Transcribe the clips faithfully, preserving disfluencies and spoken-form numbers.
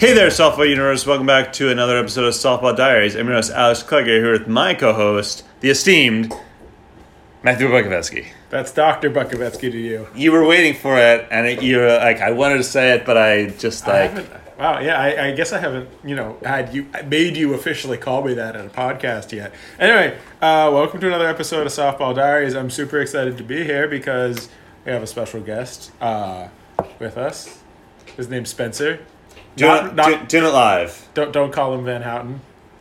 Hey there, Softball Universe. Welcome back to another episode of Softball Diaries. I'm your host, Alex Klegger, here with my co-host, the esteemed Matthew Bukovetsky. That's Doctor Bukovetsky to you. You were waiting for it, and it, you were like, I wanted to say it, but I just I like... haven't, wow, yeah, I, I guess I haven't, you know, had you made you officially call me that at a podcast yet. Anyway, uh, welcome to another episode of Softball Diaries. I'm super excited to be here because we have a special guest uh, with us. His name's Spencer. Do Not- it, not- do, doing it live. Don't don't call him Van Houten.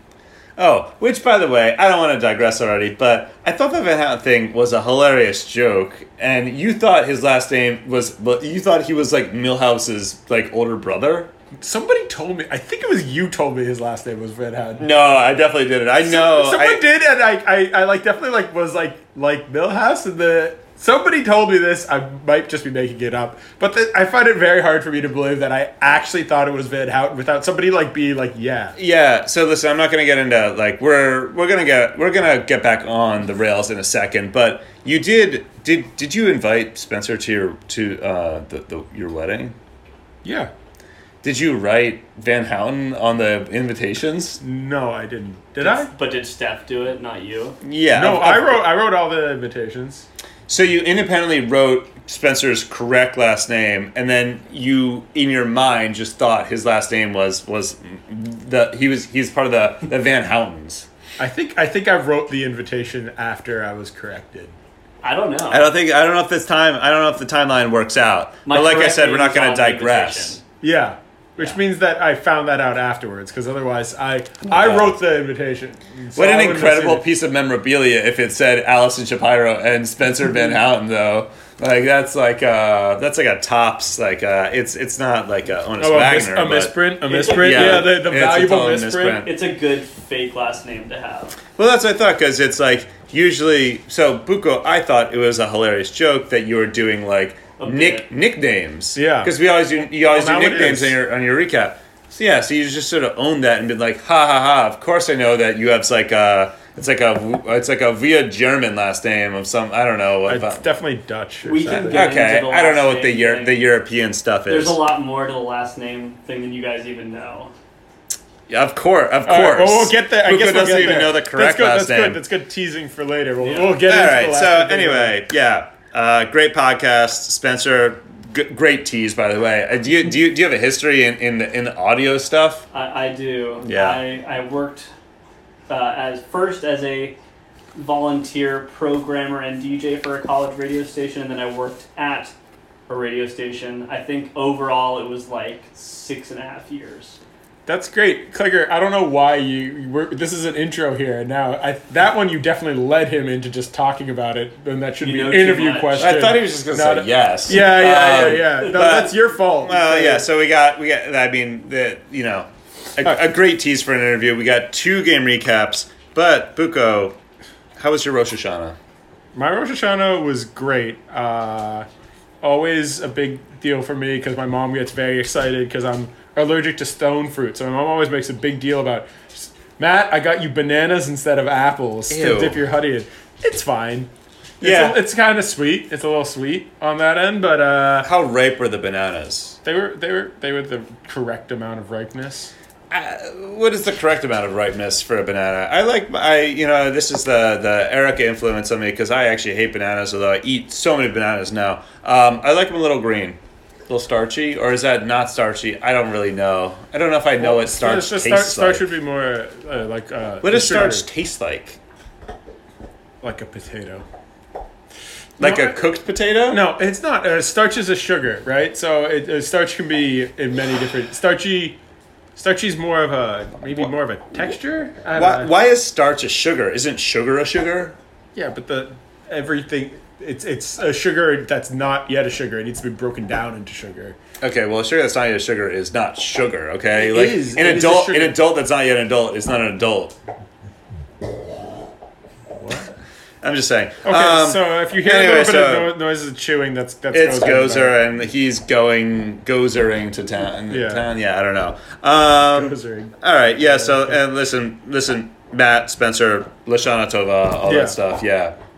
Oh, which, by the way, I don't want to digress already, but I thought the Van Houten thing was a hilarious joke, and you thought his last name was, but you thought he was like Milhouse's like older brother? Somebody told me. I think it was you told me his last name was Van Houten. No, I definitely didn't. I know. Someone I, did, and I, I, I like definitely like was like like Milhouse, and the somebody told me this. I might just be making it up, but the, I find it very hard for me to believe that I actually thought it was Van Houten without somebody like being like, yeah. Yeah. So listen, I'm not gonna get into like we're we're gonna get we're gonna get back on the rails in a second, but you did did did you invite Spencer to your to uh the, the your wedding? Yeah. Did you write Van Houten on the invitations? No, I didn't. Did I? But did Steph do it, not you? Yeah. No, of- I of- wrote. I wrote all the invitations. So you independently wrote Spencer's correct last name, and then you, in your mind, just thought his last name was was the he was he's part of the, the Van Houtens. I think. I think I wrote the invitation after I was corrected. I don't know. I don't think I don't know if this time I don't know if the timeline works out. My but like I correct said, we're name not is going on to the digress. Yeah. Which Yeah. means that I found that out afterwards, because otherwise I I Yeah. wrote the invitation. So What I an wouldn't have incredible seen it. piece of memorabilia if it said Allison Shapiro and Spencer Van Houten though. Like that's like uh that's like a tops like uh it's it's not like a Honus Oh, a, mis- Wagner. a but- misprint, a It- misprint. yeah, Yeah, the, the it's a valuable total misprint. misprint. It's a good fake last name to have. Well, that's what I thought, because it's like usually. So, Buko, I thought it was a hilarious joke that you were doing like A nick bit. nicknames. Yeah. because we always do. You always Well, do now it nicknames is. on your on your recap. So yeah, so you just sort of own that and been like, ha ha ha. Of course, I know that you have like a. It's like a. It's like a via German last name of some. I don't know what. It's definitely Dutch. Or We can something. get- Okay, into the I don't know last what the name Euro- thing. the European stuff is. There's a lot more to the last name thing than you guys even know. Yeah, of course, of All course. right, well, we'll get there. I Buko guess we'll doesn't get even there. know the correct that's good, last that's name. Good. That's good teasing for later. We'll, Yeah. we'll get All into right. the last So name later. anyway, yeah, uh, great podcast, Spencer. G- great tease, by the way. Uh, do you do you do you have a history in in the, in the audio stuff? I, I do. Yeah. I, I worked uh, as first as a volunteer programmer and D J for a college radio station, and then I worked at a radio station. I think overall it was like six and a half years. That's great, Klegger. I don't know why you. you were, this is an intro here, and now I, that one you definitely led him into just talking about it, and that should You be know an too interview much. question. I thought he was just going to Not say a- yes. Yeah, yeah, Um, yeah, yeah. No, but- that's your fault. Well, So- yeah. So we got we got. I mean, the you know, a, a great tease for an interview. We got two game recaps, but Buko, how was your Rosh Hashanah? My Rosh Hashanah was great. Uh, always a big deal for me because my mom gets very excited because I'm allergic to stone fruit. So my mom always makes a big deal about, Matt, I got you bananas instead of apples Ew. to dip your honey in. It's fine. It's Yeah. a- it's kind of sweet. It's a little sweet on that end, but uh, How ripe were the bananas? they were they were they were the correct amount of ripeness. Uh, what is the correct amount of ripeness for a banana? I like I you know this is the the Erica influence on me because I actually hate bananas, although I eat so many bananas now. Um, I like them a little green, a little starchy, or is that not starchy? I don't really know. I don't know if I know what starch It's just tastes starch, like. starch would be more uh, like uh, What does sugar, starch taste like? like a potato. Like No, a I- cooked potato? No, it's not. Uh, starch is a sugar, right? So it, uh, starch can be in many different. Starchy, starchy's more of a maybe more of a texture. I don't Why, know. why is starch a sugar? Isn't sugar a sugar? Yeah, but the everything it's it's a sugar that's not yet a sugar. It needs to be broken down into sugar. Okay, well, a sugar that's not yet a sugar is not sugar. Okay, It like is. an It is a adult, sugar. an adult that's not yet an adult is not an adult. I'm just saying. Okay, Um, so if you hear anyway, a little bit so- of no- noises of chewing, that's that's It's Gozer. Gozer, and he's going Gozering to town. Yeah. town? Yeah, I don't know. Um, Gozering. all right, yeah. So, and listen, listen, Matt, Spencer, Lashana Tova, all Yeah. that stuff. Yeah,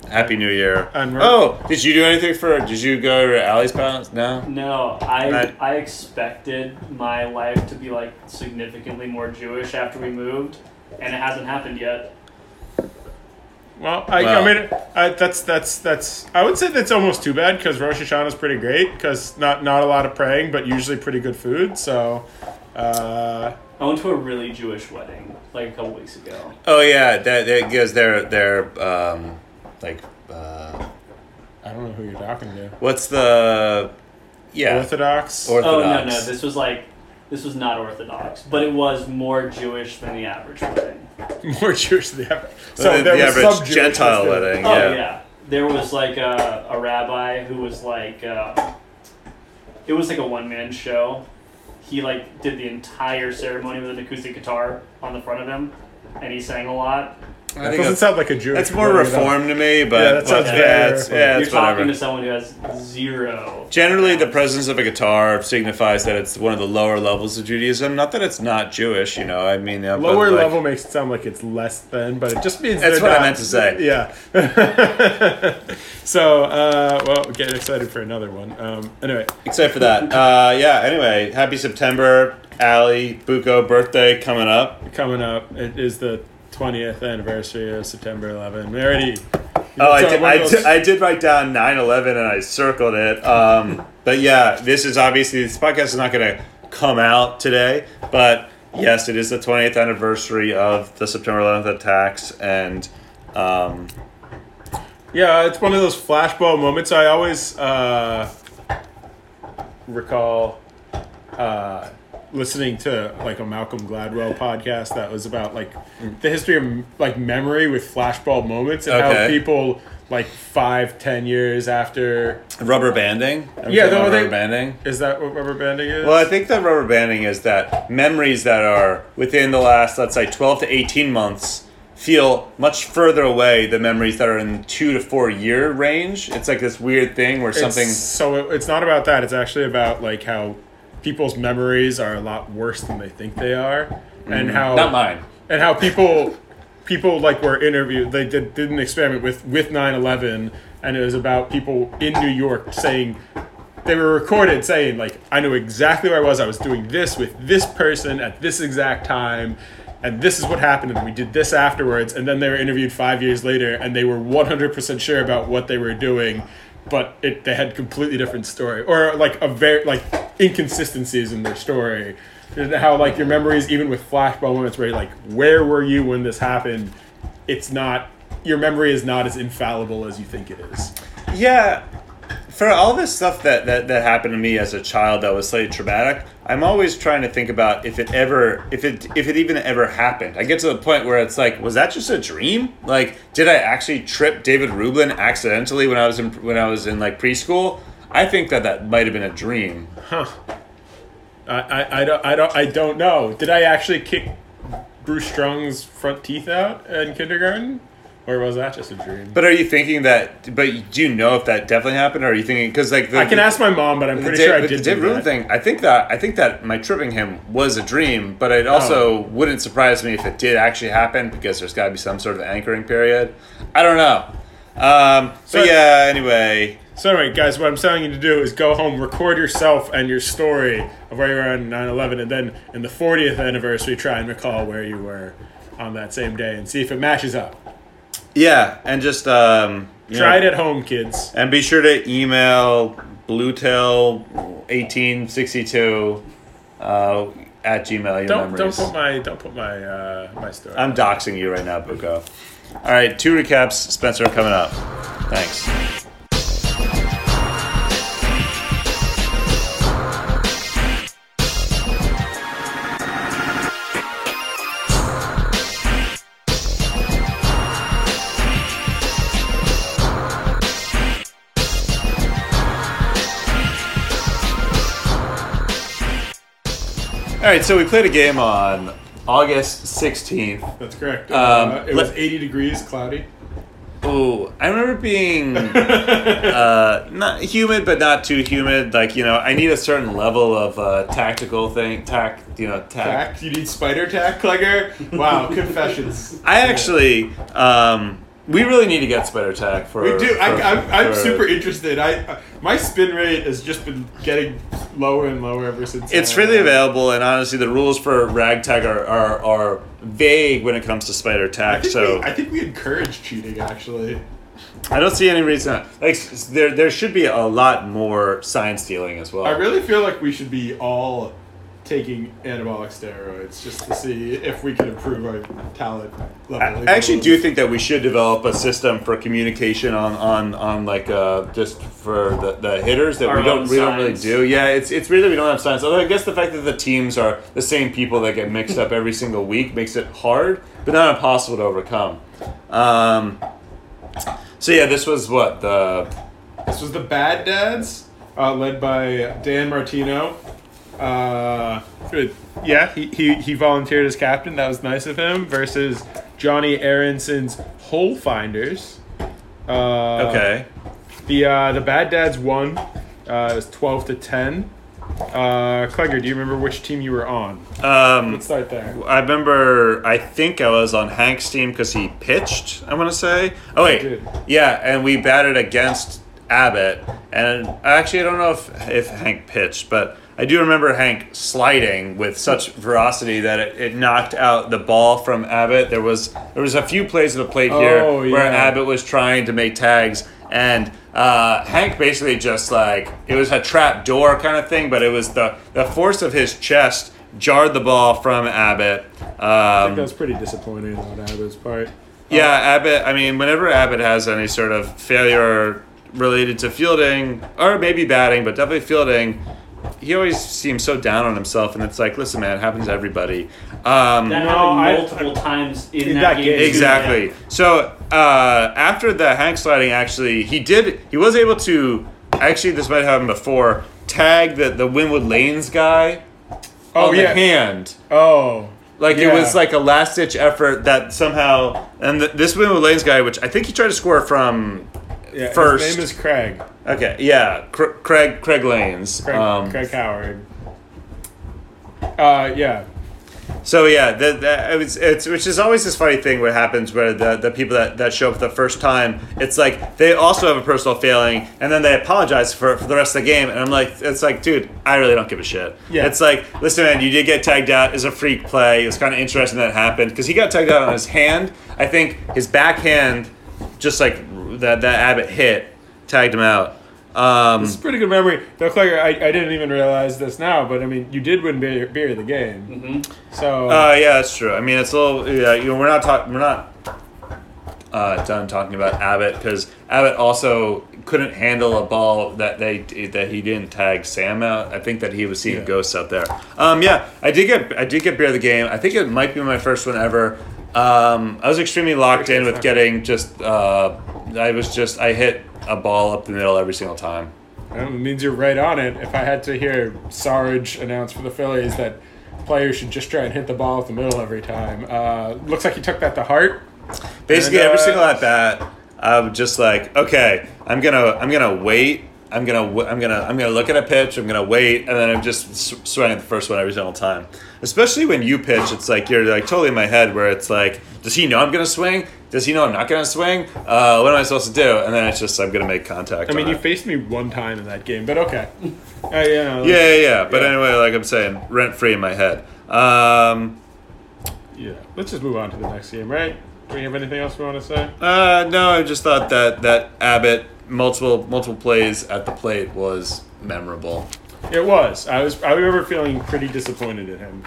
Happy New Year. And we're- Oh, did you do anything for? Did you go to Allie's Palace? No. No, I Right. I expected my life to be like significantly more Jewish after we moved, and it hasn't happened yet. Well, I, Well. I mean, I, that's that's that's. I would say that's almost too bad because Rosh Hashanah is pretty great because not not a lot of praying, but usually pretty good food. So, uh, I went to a really Jewish wedding like a couple weeks ago. Oh yeah, that because they're they're um like uh I don't know who you're talking to. what's the yeah Orthodox. Or- Oh no Orthodox. no, this was like this was not Orthodox, but it was more Jewish than the average wedding. More Jewish than the average. the, So there the was average some Jewish Gentile there. wedding. Oh yeah. yeah. There was like a, a rabbi who was like, uh, it was like a one man show. He like did the entire ceremony with an acoustic guitar on the front of him, and he sang a lot. I That think doesn't that's, sound like a Jewish. that's more wedding at all. reformed to me, but Yeah, that sounds but, very yeah, it's, reformed. yeah, You're it's talking whatever. to someone who has zero. Generally, the presence of a guitar signifies that it's one of the lower levels of Judaism. Not that it's not Jewish, you know. I mean, uh, but, Lower like, level makes it sound like it's less than, but it just means That's they're what I not- meant to say. Yeah. So, uh, well, get excited for another one. Um, anyway, Except for that, uh, yeah. Anyway, happy September, Allie Bucco birthday coming up. coming up, it is the twentieth anniversary of September eleventh. We already. Oh, I so did, one I, of those- did, I did write down nine eleven and I circled it. Um, but yeah, this is obviously, this podcast is not going to come out today. But yes, it is the twentieth anniversary of the September eleventh attacks. And um, Yeah, it's one of those flashbulb moments. I always uh, recall uh, listening to like a Malcolm Gladwell podcast that was about like the history of like memory with flashbulb moments and how Okay. people like five, ten years after. rubber banding. Yeah, no, no, they- rubber banding. Is that what rubber banding is? Well, I think that rubber banding is that memories that are within the last, let's say, twelve to eighteen months feel much further away than memories that are in two to four year range. It's like this weird thing where something. It's, so it, it's not about that. It's actually about like how people's memories are a lot worse than they think they are, and how Not mine. and how people people like were interviewed. They did, did an experiment with with nine eleven, and it was about people in New York saying they were recorded saying like, I knew exactly where I was. I was doing this with this person at this exact time. And this is what happened, and we did this afterwards. And then they were interviewed five years later, and they were one hundred percent sure about what they were doing, but it, they had completely different story, or like a very like inconsistencies in their story. How like your memories, even with flashback moments, where you're like, where were you when this happened? It's not your memory is not as infallible as you think it is. Yeah, for all this stuff that, that, that happened to me as a child that was slightly traumatic, I'm always trying to think about if it ever, if it, if it even ever happened. I get to the point where it's like, was that just a dream? Like, did I actually trip David Rublin accidentally when I was in when I was in like preschool? I think that that might have been a dream. Huh. I, I, I don't I don't I don't know. Did I actually kick Bruce Strong's front teeth out in kindergarten? Or was that just a dream? But are you thinking that? But do you know if that definitely happened? Or are you thinking because like the, I can ask my mom, but I'm the pretty Dave- sure I the did David do Rublin that. thing? I think that I think that my tripping him was a dream, but it also Oh. wouldn't surprise me if it did actually happen because there's got to be some sort of anchoring period. I don't know. Um, So- but yeah, anyway, So anyway, guys, what I'm telling you to do is go home, record yourself and your story of where you were on nine eleven, and then in the fortieth anniversary, try and recall where you were on that same day and see if it matches up. yeah, and just um, you Try know, it at home, kids. and be sure to email bluetail eighteen sixty-two uh, at Gmail your Don't memories. don't put my don't put my uh, my story. I'm doxing you right now, Bucco. All right, two recaps, Spencer, coming up. Thanks. All right, so we played a game on August sixteenth. That's correct. Um, uh, it was let- eighty degrees, cloudy. Oh, I remember being uh, not humid, but not too humid. Like, you know, I need a certain level of uh, tactical thing, tack, you know, tack. Tack? You need spider tack, Clegger? Wow, confessions. I actually, um, We really need to get Spider Tack for. We do. For, I, I'm, I'm for- super interested. I uh, my spin rate has just been getting lower and lower ever since. It's uh, freely available, and honestly, the rules for Ragtag are, are, are vague when it comes to Spider I Tack. think, So we, I think we encourage cheating. Actually, I don't see any reason. Like there, there should be a lot more sign stealing as well. I really feel like we should be all taking anabolic steroids just to see if we can improve our talent level. I actually do think that we should develop a system for communication on on, on like uh, just for the, the hitters that Our we don't own we don't really signs. do. Yeah, it's it's really we don't have signs. Although I guess the fact that the teams are the same people that get mixed up every single week makes it hard, but not impossible to overcome. Um, so yeah, this was what the This was the Bad Dads, uh, led by Dan Martino. Uh, good. Yeah, he, he, he volunteered as captain. That was nice of him. Versus Johnny Aronson's Hole Finders. Uh, okay. The uh, the Bad Dads won. Uh, it was twelve to ten. Uh, Clegger, do you remember which team you were on? Um, Let's start there. I remember. I think I was on Hank's team because he pitched. I want to say. Oh wait, did. yeah, and we batted against Abbott, and actually I don't know if if Hank pitched, but I do remember Hank sliding with such ferocity that it, it knocked out the ball from Abbott. There was there was a few plays at the plate here Oh, where yeah. Abbott was trying to make tags, and uh, Hank basically just like it was a trap door kind of thing, but it was the the force of his chest jarred the ball from Abbott. I think Um, that was pretty disappointing on Abbott's part. yeah, Abbott. I mean, whenever Abbott has any sort of failure related to fielding or maybe batting, but definitely fielding, he always seems so down on himself, and it's like, listen, man, it happens to everybody. Um, That No, happened I- multiple times in, In that, that game. game. too, exactly. yeah. So uh, after the Hank sliding, actually, he did. He was able to. Actually, this might have happened before. Tag the the Winwood Lanes guy Oh, on yeah. the hand. Oh. Like Yeah. it was like a last ditch effort that somehow, and th- this Winwood Lanes guy, which I think he tried to score from. Yeah, First. His name is Craig. Okay, yeah, Cr- Craig Craig Lanes. Craig, Um, Craig Howard. Uh, yeah. So yeah, the, the, it's, it's which is always this funny thing what happens where the, the people that, that show up the first time, it's like they also have a personal failing, and then they apologize for, for the rest of the game, and I'm like, it's like, dude, I really don't give a shit. Yeah. It's like, listen, man, you did get tagged out. It's a freak play. It was kind of interesting that it happened because he got tagged out on his hand. I think his backhand, just like that that Abbott hit, tagged him out. Um, This is pretty good memory. Though, Clegger, I, I didn't even realize this now, but I mean, you did win beer, beer of the game. Mm-hmm. So, Uh, yeah, that's true. I mean, it's a little. Yeah, you know, we're not talking. We're not uh, done talking about Abbott because Abbott also couldn't handle a ball that they that he didn't tag Sam out. I think that he was seeing Yeah. ghosts out there. Um, yeah, I did get I did get beer of the game. I think it might be my first one ever. Um, I was extremely locked in with getting just. Uh, I was just I hit a ball up the middle every single time. well, it means you're right on it. If I had to hear Sarge announce for the Phillies that players should just try and hit the ball up the middle every time, uh, looks like he took that to heart. Basically, And, uh, every single at bat, I'm just like, okay, I'm gonna, I'm gonna wait. I'm gonna, w- I'm gonna, I'm gonna look at a pitch. I'm gonna wait, and then I'm just s- swinging at the first one every single time. Especially when you pitch, it's like you're like totally in my head where it's like, does he know I'm gonna swing? Does he know I'm not gonna swing? Uh, what am I supposed to do? And then it's just I'm gonna make contact. I mean, on you it. faced me one time in that game, but okay. Uh, you know, yeah, yeah, yeah. But Yeah. anyway, like I'm saying, rent free in my head. Um, yeah. Let's just move on to the next game, right? Do we have anything else we want to say? uh, no, I just thought that that Abbott multiple multiple plays at the plate was memorable. It was. I was. I remember feeling pretty disappointed in him.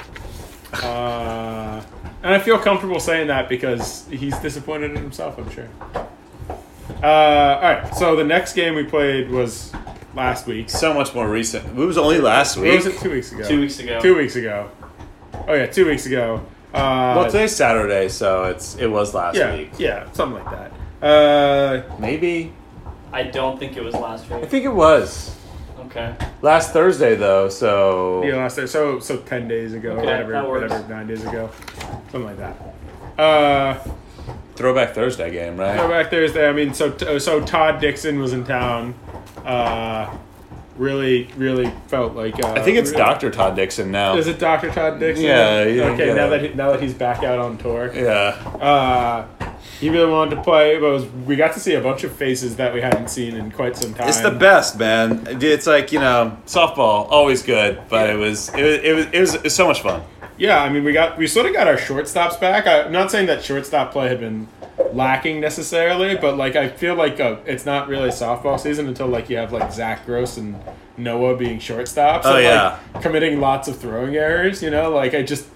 Uh, and I feel comfortable saying that because he's disappointed in himself, I'm sure. Uh, all right. So the next game we played was last week. So much more recent. It was only last Or week. was it two weeks ago? Two weeks ago. Two weeks ago. Oh yeah, two weeks ago. Uh, Well, today's Saturday, so it's it was last yeah, week. yeah, something like that. Uh, Maybe. I don't think it was last I week. think it was Okay. last Thursday though. So yeah, last day. So so ten days ago, Okay, whatever, that works. whatever, nine days ago, something like that. Uh. Throwback Thursday game, right? Throwback Thursday. I mean, so so Todd Dixon was in town. Uh, really, really felt like. Uh, I think it's really- Doctor Todd Dixon now. Is it Doctor Todd Dixon? Yeah, yeah, Okay, yeah. now that he, now that he's back out on tour. Yeah. Uh, he really wanted to play, but it was, we got to see a bunch of faces that we hadn't seen in quite some time. It's the best, man. It's like, you know, softball, always good, but it was it was, it was, it was, it was so much fun. Yeah, I mean, we got we sort of got our shortstops back. I, I'm not saying that shortstop play had been lacking necessarily, but like I feel like uh, it's not really softball season until like you have like Zach Gross and Noah being shortstops. Oh, and, yeah. like, committing lots of throwing errors. You know, like I just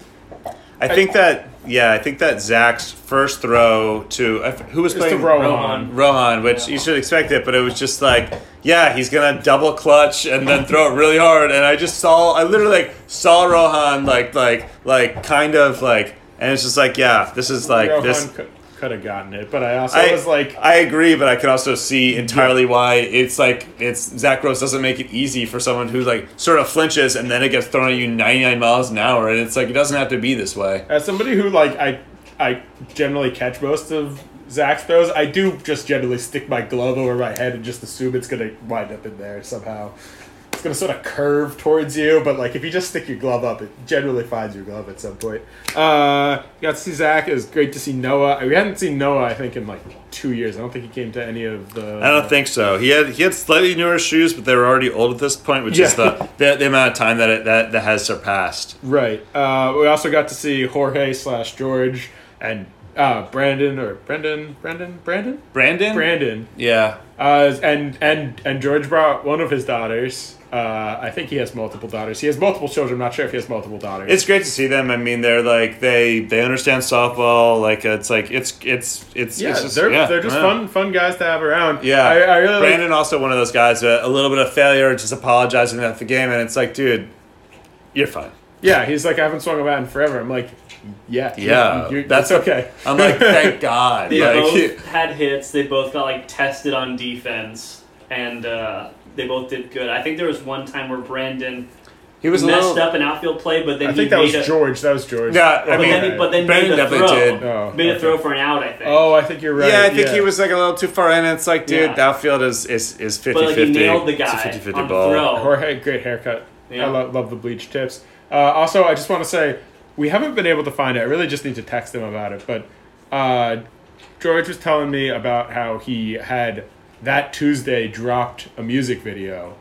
I think that, yeah, I think that Zach's first throw to, I f- who was It's to playing? Rohan. Rohan, which you should expect it, but it was just like, yeah, he's going to double clutch and then throw it really hard. And I just saw, I literally like saw Rohan like, like, like kind of like, and it's just like, yeah, this is like, Rohan this. could, could have gotten it, but I also I, was like, I agree, but I can also see entirely why it's like it's Zach Gross doesn't make it easy for someone who like sort of flinches and then it gets thrown at you ninety-nine miles an hour, and it's like it doesn't have to be this way. as somebody who like I I generally catch most of Zach's throws, I do just generally stick my glove over my head and just assume it's gonna wind up in there somehow. It's gonna sort of curve towards you, but like if you just stick your glove up, it generally finds your glove at some point. Uh, got to see Zach. It was great to see Noah. We hadn't seen Noah, I think, in like two years. I don't think he came to any of the. I don't think so. He had he had slightly newer shoes, but they were already old at this point, which is Yeah. the, the the amount of time that it, that that has surpassed. Right. Uh, we also got to see Jorge slash George and uh, Brandon or Brendan, Brandon, Brandon, Brandon. Brandon. Yeah. Uh, and and and George brought one of his daughters. Uh, I think he has multiple daughters. He has multiple children. I'm not sure if he has multiple daughters. It's great to see them. I mean, they're like they they understand softball. Like it's like it's it's it's yeah, it's just, they're yeah, they're just yeah. fun fun guys to have around. Yeah, I, I really Brandon like, also one of those guys. Uh, a little bit of failure, just apologizing after the game, and it's like, dude, you're fine. yeah, he's like I haven't swung a bat in forever. I'm like, yeah, Yeah, you're, that's that's okay. I'm like, thank God. They Like, both had hits. They both got like tested on defense, and uh, they both did good. I think there was one time where Brandon he was a messed little. up an outfield play, but then I he think that made was a, George. That was George. Yeah, I But mean, then, he, but then Brandon made a definitely throw. did. Oh, made a okay. throw for an out. I think. Oh, I think you're right. Yeah, I think he was like a little too far in. It's like, dude, Yeah. the outfield is is is fifty but like fifty. he nailed the It's a guy fifty fifty on the ball. throw. Jorge, great haircut. Yeah. I love, love the bleach tips. Uh, also, I just want to say we haven't been able to find it. I really just need to text him about it. But uh, George was telling me about how he had that Tuesday dropped a music video.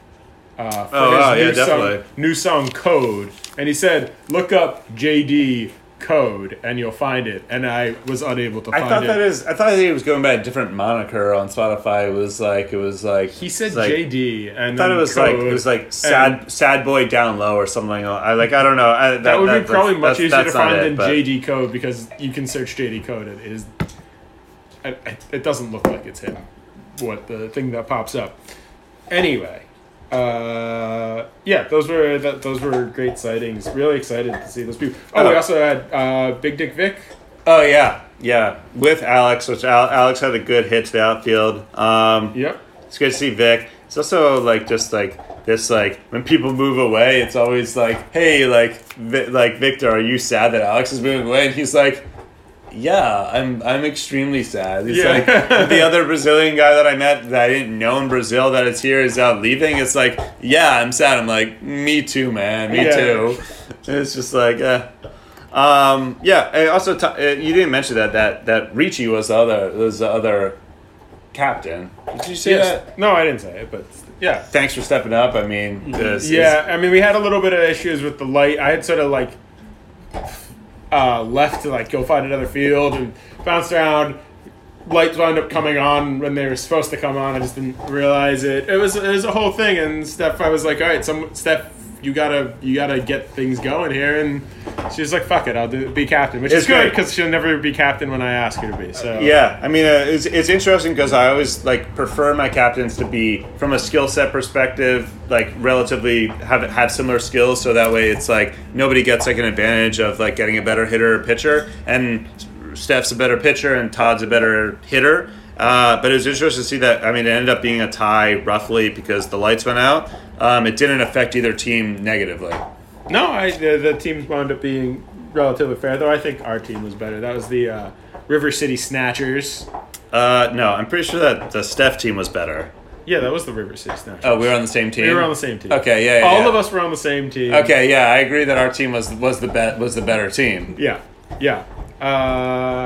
Uh, for Oh, his wow, yeah, new definitely. Song, new song Code, and he said, "Look up J D Code, and you'll find it." And I was unable to I find thought it. that is. I thought he was going by a different moniker on Spotify. It was like it was like he said it's like, J D, and I thought it then was Code, like it was like sad and- sad boy down low or something. I like I don't know. I, that, That would that- be probably that's- much that's- easier to that's not find it, than but- J D Code because you can search J D Code. It is. It, it- it doesn't look like it's him. What the thing that pops up? Anyway, uh, yeah, those were that, those were great sightings. Really excited to see those people. Oh, we Oh. also had uh, Big Dick Vic. Oh yeah, yeah. With Alex, which Al- Alex had a good hit to the outfield. Um, Yep. It's good to see Vic. It's also like just like this like when people move away, it's always like, hey, like Vi- like Victor, are you sad that Alex is moving away? And he's like, yeah, I'm I'm extremely sad. He's Yeah. like the other Brazilian guy that I met that I didn't know in Brazil that is here is out leaving. It's like, yeah, I'm sad. I'm like, me too, man. Me Yeah. too. And it's just like, uh, um, yeah. And also, t- uh, you didn't mention that that that Ricci was the other was the other captain. Did you say Yes. that? No, I didn't say it, but yeah. Thanks for stepping up. I mean, this Yeah, I mean, we had a little bit of issues with the light. I had sort of like uh, left to like go find another field and bounced around. Lights wound up coming on when they were supposed to come on. I just didn't realize it. It was it was a whole thing, and Steph, I was like, all right, some Steph, you gotta you gotta get things going here, and she was like, fuck it, I'll do be captain, which It's is good great. because she'll never be captain when I ask her to be. So Yeah, I mean, uh, it's, it's interesting because I always like prefer my captains to be from a skill set perspective, like relatively have have similar skills, so that way it's like nobody gets like an advantage of like getting a better hitter or pitcher, and Steph's a better pitcher and Todd's a better hitter. Uh, but it was interesting to see that. I mean, it ended up being a tie roughly because the lights went out. Um, it didn't affect either team negatively. No, I the, the teams wound up being relatively fair, though I think our team was better. That was the uh, River City Snatchers. Uh, no, I'm pretty sure that the Steph team was better. Yeah, that was the River City Snatchers. Oh, we were on the same team. We were on the same team. Okay, yeah, yeah All yeah. of us were on the same team. Okay, yeah, I agree that our team was was the bet was the better team. Yeah, yeah. Uh,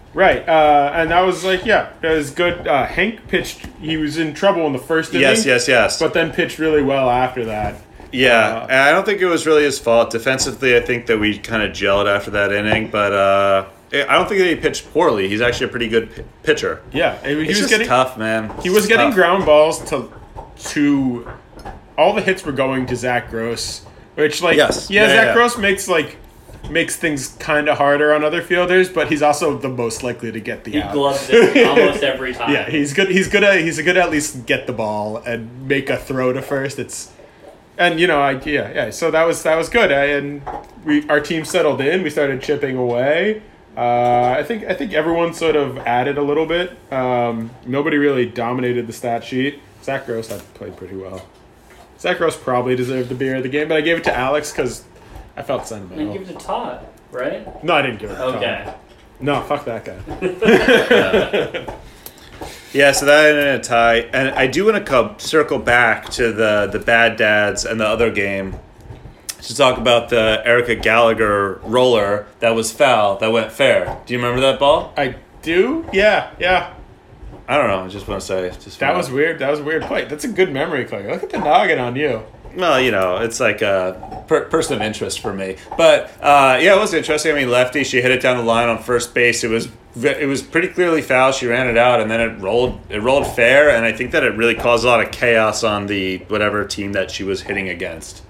Right, uh, and that was like, yeah, it was good. Uh, Hank pitched, he was in trouble in the first inning. Yes, yes, yes. But then pitched really well after that. Yeah, Uh, and I don't think it was really his fault. Defensively, I think that we kind of gelled after that inning, but uh, I don't think that he pitched poorly. He's actually a pretty good p- pitcher. Yeah, and he It's was just getting tough, man. he was It's getting tough. ground balls to to all the hits were going to Zach Gross, which like Yes. yeah, Yeah, Zach yeah. Gross makes like makes things kind of harder on other fielders, but he's also the most likely to get the He out. gloves it almost every time. Yeah, he's good. He's good at he's good at least get the ball and make a throw to first. It's and you know I yeah yeah. So that was that was good. I, and we our team settled in. We started chipping away. Uh, I think I think everyone sort of added a little bit. Um, nobody really dominated the stat sheet. Zach Gross had played pretty well. Zach Gross probably deserved the beer of the game, but I gave it to Alex because I felt And sentimental. give it to Todd, right? No, I didn't give it to Tom. Okay. No, fuck that guy. Yeah, so that ended in a tie, and I do want to come circle back to the the bad dads and the other game to talk about the Erica Gallagher roller that was foul that went fair. Do you remember that ball? I do? Yeah, yeah. I don't know. I just want to say just That was weird. That was a weird play. That's a good memory, Clay. Look at the noggin on you. Well, you know, it's like a per- person of interest for me. But uh, yeah, it was interesting. I mean, lefty, she hit it down the line on first base. It was ve- it was pretty clearly foul. She ran it out, and then it rolled it rolled fair. And I think that it really caused a lot of chaos on the whatever team that she was hitting against.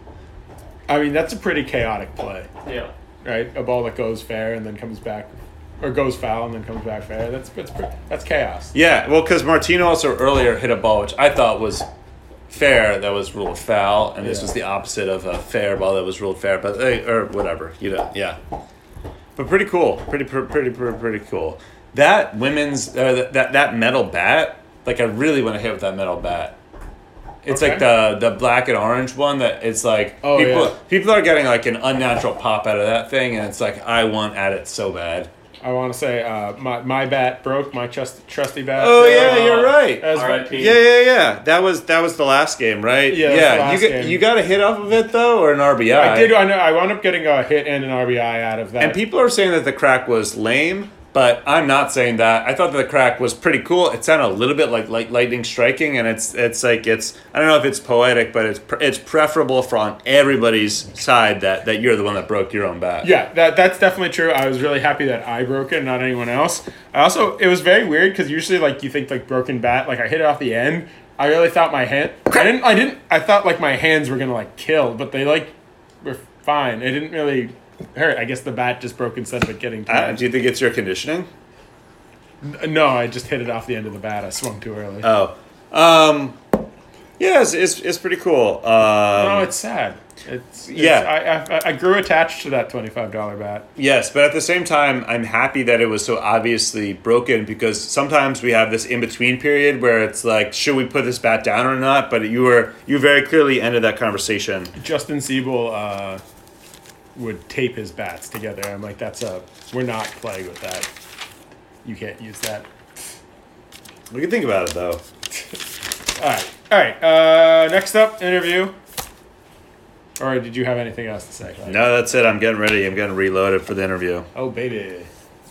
I mean, that's a pretty chaotic play, Yeah. right? A ball that goes fair and then comes back, or goes foul and then comes back fair. That's that's, pre- that's chaos. Yeah, well, because Martino also earlier hit a ball which I thought was fair that was ruled foul, and this Yeah. was the opposite of a fair ball that was ruled fair, but eh, or whatever, you know, yeah. But pretty cool, pretty pretty pretty pretty, pretty cool. That women's uh, that that metal bat, like I really want to hit with that metal bat. It's Okay. like the the black and orange one that it's like Oh, people yeah. people are getting like an unnatural pop out of that thing, and it's like I want at it so bad. I want to say uh, my my bat broke, my trust, trusty bat. Oh broke. yeah, you're right. As R I P. Yeah, yeah, yeah. That was that was the last game, right? Yeah, that was the last you got game. you got a hit off of it though, or an R B I. I did. I know. I wound up getting a hit and an R B I out of that. And people are saying that the crack was lame, but I'm not saying that. I thought that the crack was pretty cool. It sounded a little bit like, like lightning striking, and it's it's like it's I don't know if it's poetic, but it's pre- it's preferable for on everybody's side that, that you're the one that broke your own bat. Yeah, that that's definitely true. I was really happy that I broke it, not anyone else. I also, it was very weird because usually, like, you think like broken bat, like I hit it off the end. I really thought my hand. I didn't. I didn't. I thought like my hands were gonna like kill, but they like were fine. It didn't really hurt. I guess the bat just broke instead of it getting. Uh, tired. do you think it's your conditioning? No, I just hit it off the end of the bat. I swung too early. Oh, um, yeah, it's it's, it's pretty cool. Um, no, it's sad. It's, it's Yeah. I, I I grew attached to that twenty five dollar bat. Yes, but at the same time, I'm happy that it was so obviously broken because sometimes we have this in between period where it's like, should we put this bat down or not? But you were you very clearly ended that conversation. Justin Siebel uh, would tape his bats together. I'm like, that's a we're not playing with that. You can't use that. We can think about it though. All right, all right. Uh, next up, interview. Or did you have anything else to say? Clay? No, that's it. I'm getting ready. I'm getting reloaded for the interview. Oh, baby.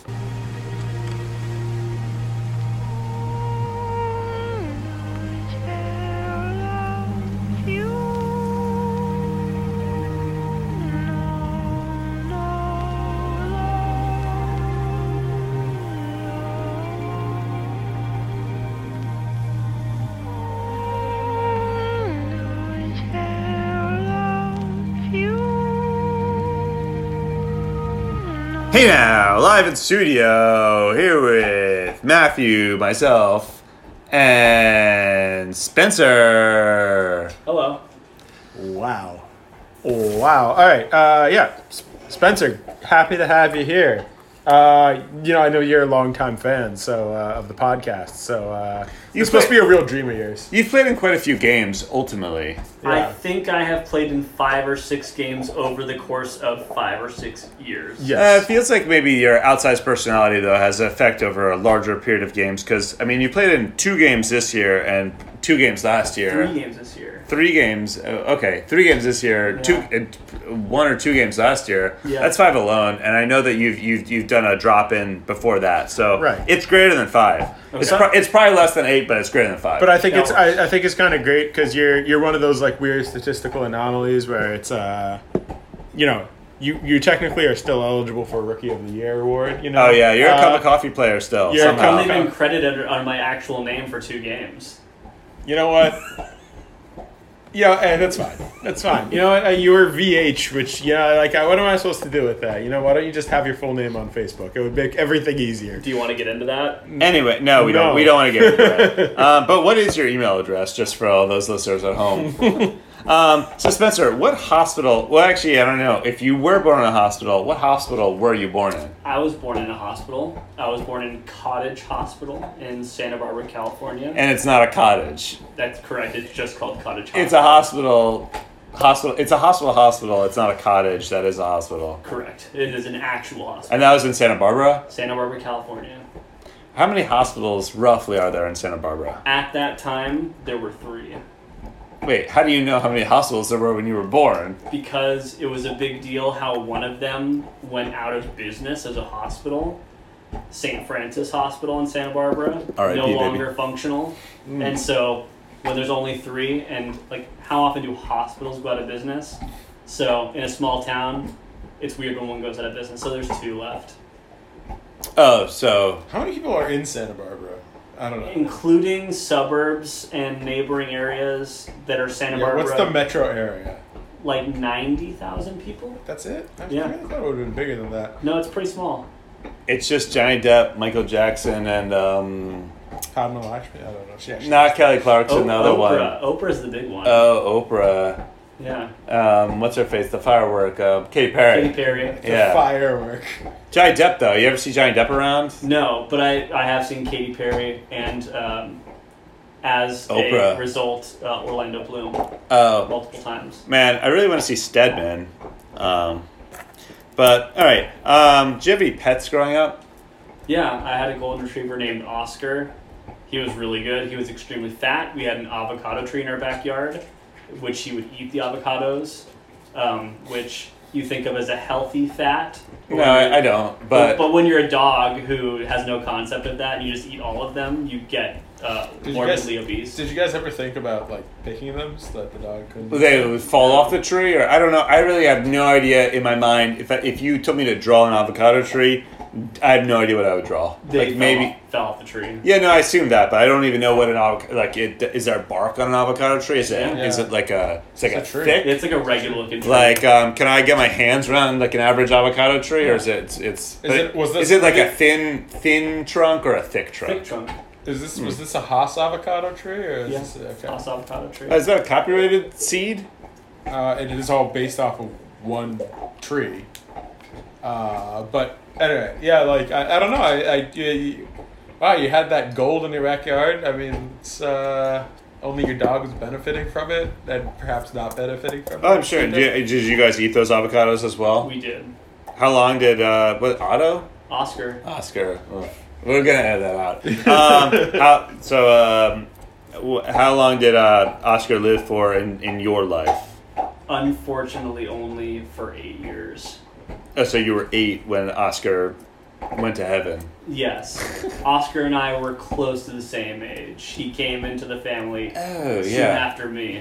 Hey now, live in studio, here with Matthew, myself, and Spencer. Hello. Wow. Wow. All right. Uh, yeah. S- Spencer, happy to have you here. Uh, you know, I know you're a longtime fan so uh, of the podcast, so uh, You it's supposed to play- be a real dream of yours. You've played in quite a few games, ultimately. I Yeah. think I have played in five or six games over the course of five or six years. Yes. Uh, it feels like maybe your outsized personality, though, has an effect over a larger period of games. Because, I mean, you played in two games this year and two games last year. Three games this year. Three games. uh, Okay, three games this year. Yeah. Two, uh, one or two games last year. Yeah. That's five alone, and I know that you've you've you've done a drop in before that, so Right. it's greater than five. It's Okay. pro- it's probably less than eight, but it's greater than five. But I think That it's works. I, I think it's kind of great because you're you're one of those like weird statistical anomalies where it's uh, you know, you you technically are still eligible for Rookie of the Year award. You know. oh yeah, you're a Uh, cup of coffee player still. you're a I've somehow. only Okay. been credited on my actual name for two games. You know what? Yeah, eh, that's fine. That's fine. You know what? Uh, you were V H, which yeah, like uh, what am I supposed to do with that? You know, why don't you just have your full name on Facebook? It would make everything easier. Do you want to get into that? Anyway, no, we No. don't. We don't want to get into that. Um, but what is your email address, just for all those listeners at home? um, so, Spencer, what hospital? Well, actually, I don't know. If you were born in a hospital, what hospital were you born in? I was born in a hospital. I was born in Cottage Hospital in Santa Barbara, California. And it's not a cottage. That's correct. It's just called Cottage Hospital. It's a hospital. Hospital. It's a hospital. Hospital. It's not a cottage. That is a hospital. Correct. It is an actual hospital. And that was in Santa Barbara. Santa Barbara, California. How many hospitals roughly are there in Santa Barbara? At that time, there were three. Wait, how do you know how many hospitals there were when you were born? Because it was a big deal how one of them went out of business as a hospital. Saint Francis Hospital in Santa Barbara. R I P, no baby. longer functional. And so when there's only three, and like how often do hospitals go out of business? So in a small town, it's weird when one goes out of business. So there's two left. Oh, so How many people are in Santa Barbara? I don't know. Including suburbs and neighboring areas that are Santa Yeah, Barbara. what's the metro area? Like ninety thousand people? That's it? I Yeah. really thought it would have been bigger than that. No, it's pretty small. it's just Johnny Depp, Michael Jackson, and um, Padma Lakshmi? I don't know. She actually not Kelly Clarkson, O- the other one. Oprah. Oprah's the big one. Oh, Oprah. yeah. Um, what's her face? The firework. Uh, Katy Perry. Katy Perry. The Yeah. firework. Johnny Depp, though. You ever see Johnny Depp around? No, but I, I have seen Katy Perry and um, as Oprah. a result, uh, Orlando Bloom Oh, multiple times. man, I really want to see Stedman. Um, but all right. Um, did you have any pets growing up? Yeah, I had a golden retriever named Oscar. He was really good. He was extremely fat. We had an avocado tree in our backyard, which he would eat the avocados, um, which you think of as a healthy fat. No, I, I don't. But, But but when you're a dog who has no concept of that and you just eat all of them, you get uh, Did you morbidly guys- obese. Did you guys ever think about like picking them so that the dog couldn't? they would fall off the tree, or I don't know. I really have no idea in my mind. If I, if you told me to draw an avocado tree, I have no idea what I would draw. They like fell maybe. off, fell off the tree. Yeah, no, I assume that, but I don't even know what an avocado like. It, is there bark on an avocado tree? Is it? Yeah. Is it like a? It's like It's a, a tree. thick. It's like a regular looking tree. Like, um, can I get my hands around like an average avocado tree, or is it? It's. it's Is it- was this- is it like a thin, thin trunk or a thick trunk? thick trunk. Is this was this a Haas avocado tree or is Yeah. this okay? Haas avocado tree. Uh, Is that a copyrighted seed? Uh, and it is all based off of one tree. Uh, but anyway, yeah, like I, I don't know. I, I you, you- wow, you had that gold in your backyard. I mean, it's uh, only your dog was benefiting from it, and perhaps not benefiting from it. Oh, I'm sure. Did you, did you guys eat those avocados as well? We did. How long did uh, what Otto? Oscar. Oscar. Ugh. We're gonna edit that out. Um, how, so, um, wh- how long did uh, Oscar live for in, in your life? Unfortunately, only for eight years. Oh, so you were eight when Oscar went to heaven. Yes. Oscar and I were close to the same age. He came into the family Oh, soon yeah. after me.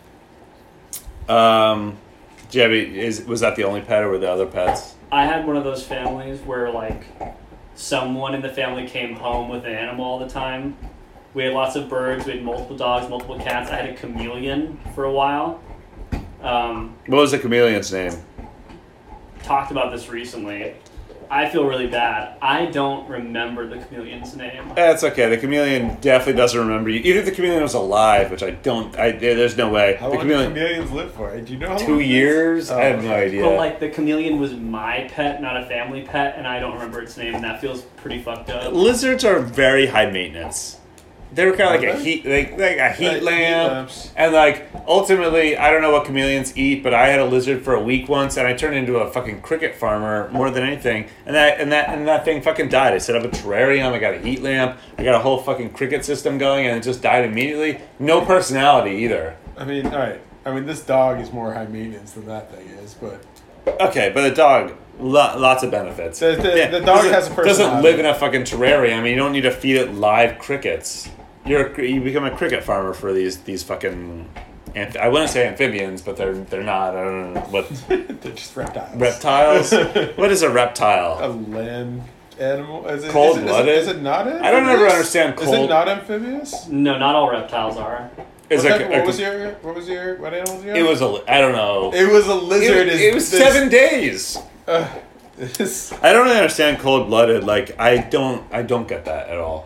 Um, do you have any- is was that the only pet, or were there other pets? I had one of those families where, like, someone in the family came home with an animal all the time. We had lots of birds. We had multiple dogs, multiple cats. I had a chameleon for a while. Um, What was the chameleon's name? talked about this recently. I feel really bad. I don't remember the chameleon's name. That's okay. The chameleon definitely doesn't remember you. Even if the chameleon was alive, which I don't. I there's no way. How the long chameleon. do chameleons live for? Do you know how long Two it is? years? I have no Oh, okay. idea. But, like, the chameleon was my pet, not a family pet, and I don't remember its name, and that feels pretty fucked up. Lizards are very high maintenance. They were kind of like a Okay. heat, like, like a heat Like heat lamp, lamps. and like ultimately, I don't know what chameleons eat, but I had a lizard for a week once, and I turned into a fucking cricket farmer more than anything, and that and that and that thing fucking died. I set up a terrarium, I got a heat lamp, I got a whole fucking cricket system going, and it just died immediately. No personality either. I mean, all right. I mean, this dog is more high maintenance than that thing is, but Okay, but the dog, lo- lots of benefits. The- the- the dog doesn't- has a Doesn't personality. live in a fucking terrarium. I mean, you don't need to feed it live crickets. You're a, you become a cricket farmer for these these fucking. Amph- I wouldn't say amphibians, but they're they're not. I don't know what they're just reptiles. reptiles. What is a reptile? A land animal? Is it, Cold-blooded? Is it, is it not amphibious? I don't ever understand Is cold- it not amphibious? No, not all reptiles are. Is What, a- type- a- what was your? What was your? What animal was your? It was a. I don't know. It was a lizard. It, is it was this- seven days. Uh, this, I don't really understand cold blooded. Like I don't. I don't get that at all.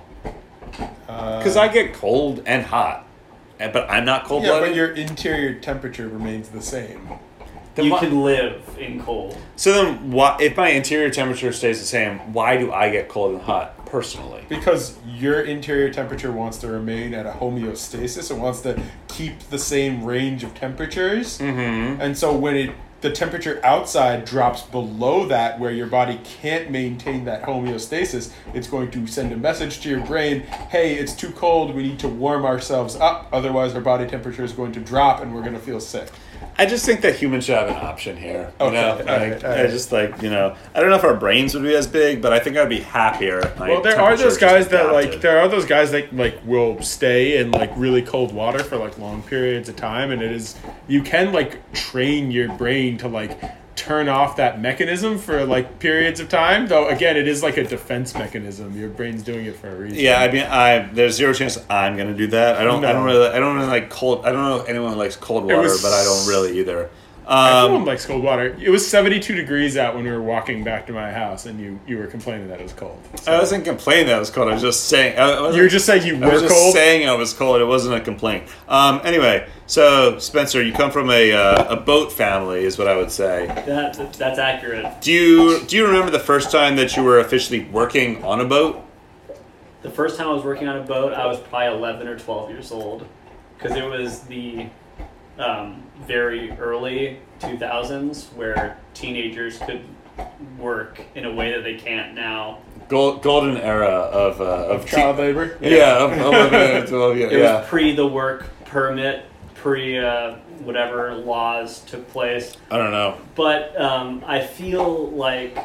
uh, Because I get cold and hot, and, but I'm not cold yeah, blooded. but your interior temperature remains the same. Then You why- can live in cold. So then, why, if my interior temperature stays the same, why do I get cold and hot personally? Because your interior temperature wants to remain at a homeostasis. It wants to keep the same range of temperatures. Mm-hmm. And so when it the temperature outside drops below that, where your body can't maintain that homeostasis, it's going to send a message to your brain, hey, it's too cold, we need to warm ourselves up, otherwise our body temperature is going to drop and we're going to feel sick. I just think that humans should have an option here. You Okay, know, all like, right, all I right. just like you know, I don't know if our brains would be as big, but I think I'd be happier. If my Well, there are temperature those just guys that like adapted. there are those guys that like will stay in like really cold water for like long periods of time, and it is you can like train your brain to like turn off that mechanism for like periods of time. Though again, it is like a defense mechanism. Your brain's doing it for a reason. Yeah, I mean, I there's zero chance I'm gonna do that. I don't. I don't No. really. I don't really like cold. I don't know if anyone likes cold It water, was- but I don't really either. Everyone Um, likes cold water. It was seventy-two degrees out when we were walking back to my house, and you you were complaining that it was cold. So- I wasn't complaining that it was cold. I was just saying. I, I wasn't- you were just saying you I was were just cold. saying I was cold. It wasn't a complaint. Um, anyway, so Spencer, you come from a uh, a boat family, is what I would say. That, that's accurate. Do you do you remember the first time that you were officially working on a boat? The first time I was working on a boat, I was probably eleven or twelve years old. Because it was the um, very early two thousands where teenagers could work in a way that they can't now. Gold, golden era of uh, of Child te- labor. Yeah, of eleven and twelve. Yeah, It yeah. was pre the work permit, pre uh, whatever laws took place. I don't know. But um, I feel like,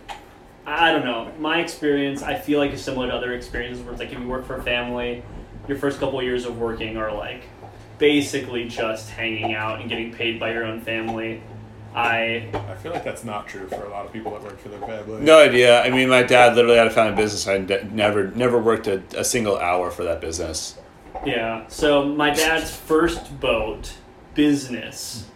I don't know, my experience, I feel like is similar to other experiences where it's like if you work for a family, your first couple of years of working are like basically just hanging out and getting paid by your own family. I I feel like that's not true for a lot of people that work for their family. No idea. I mean, my dad literally had a family business. I d- never never worked a, a single hour for that business. Yeah. So my dad's first boat business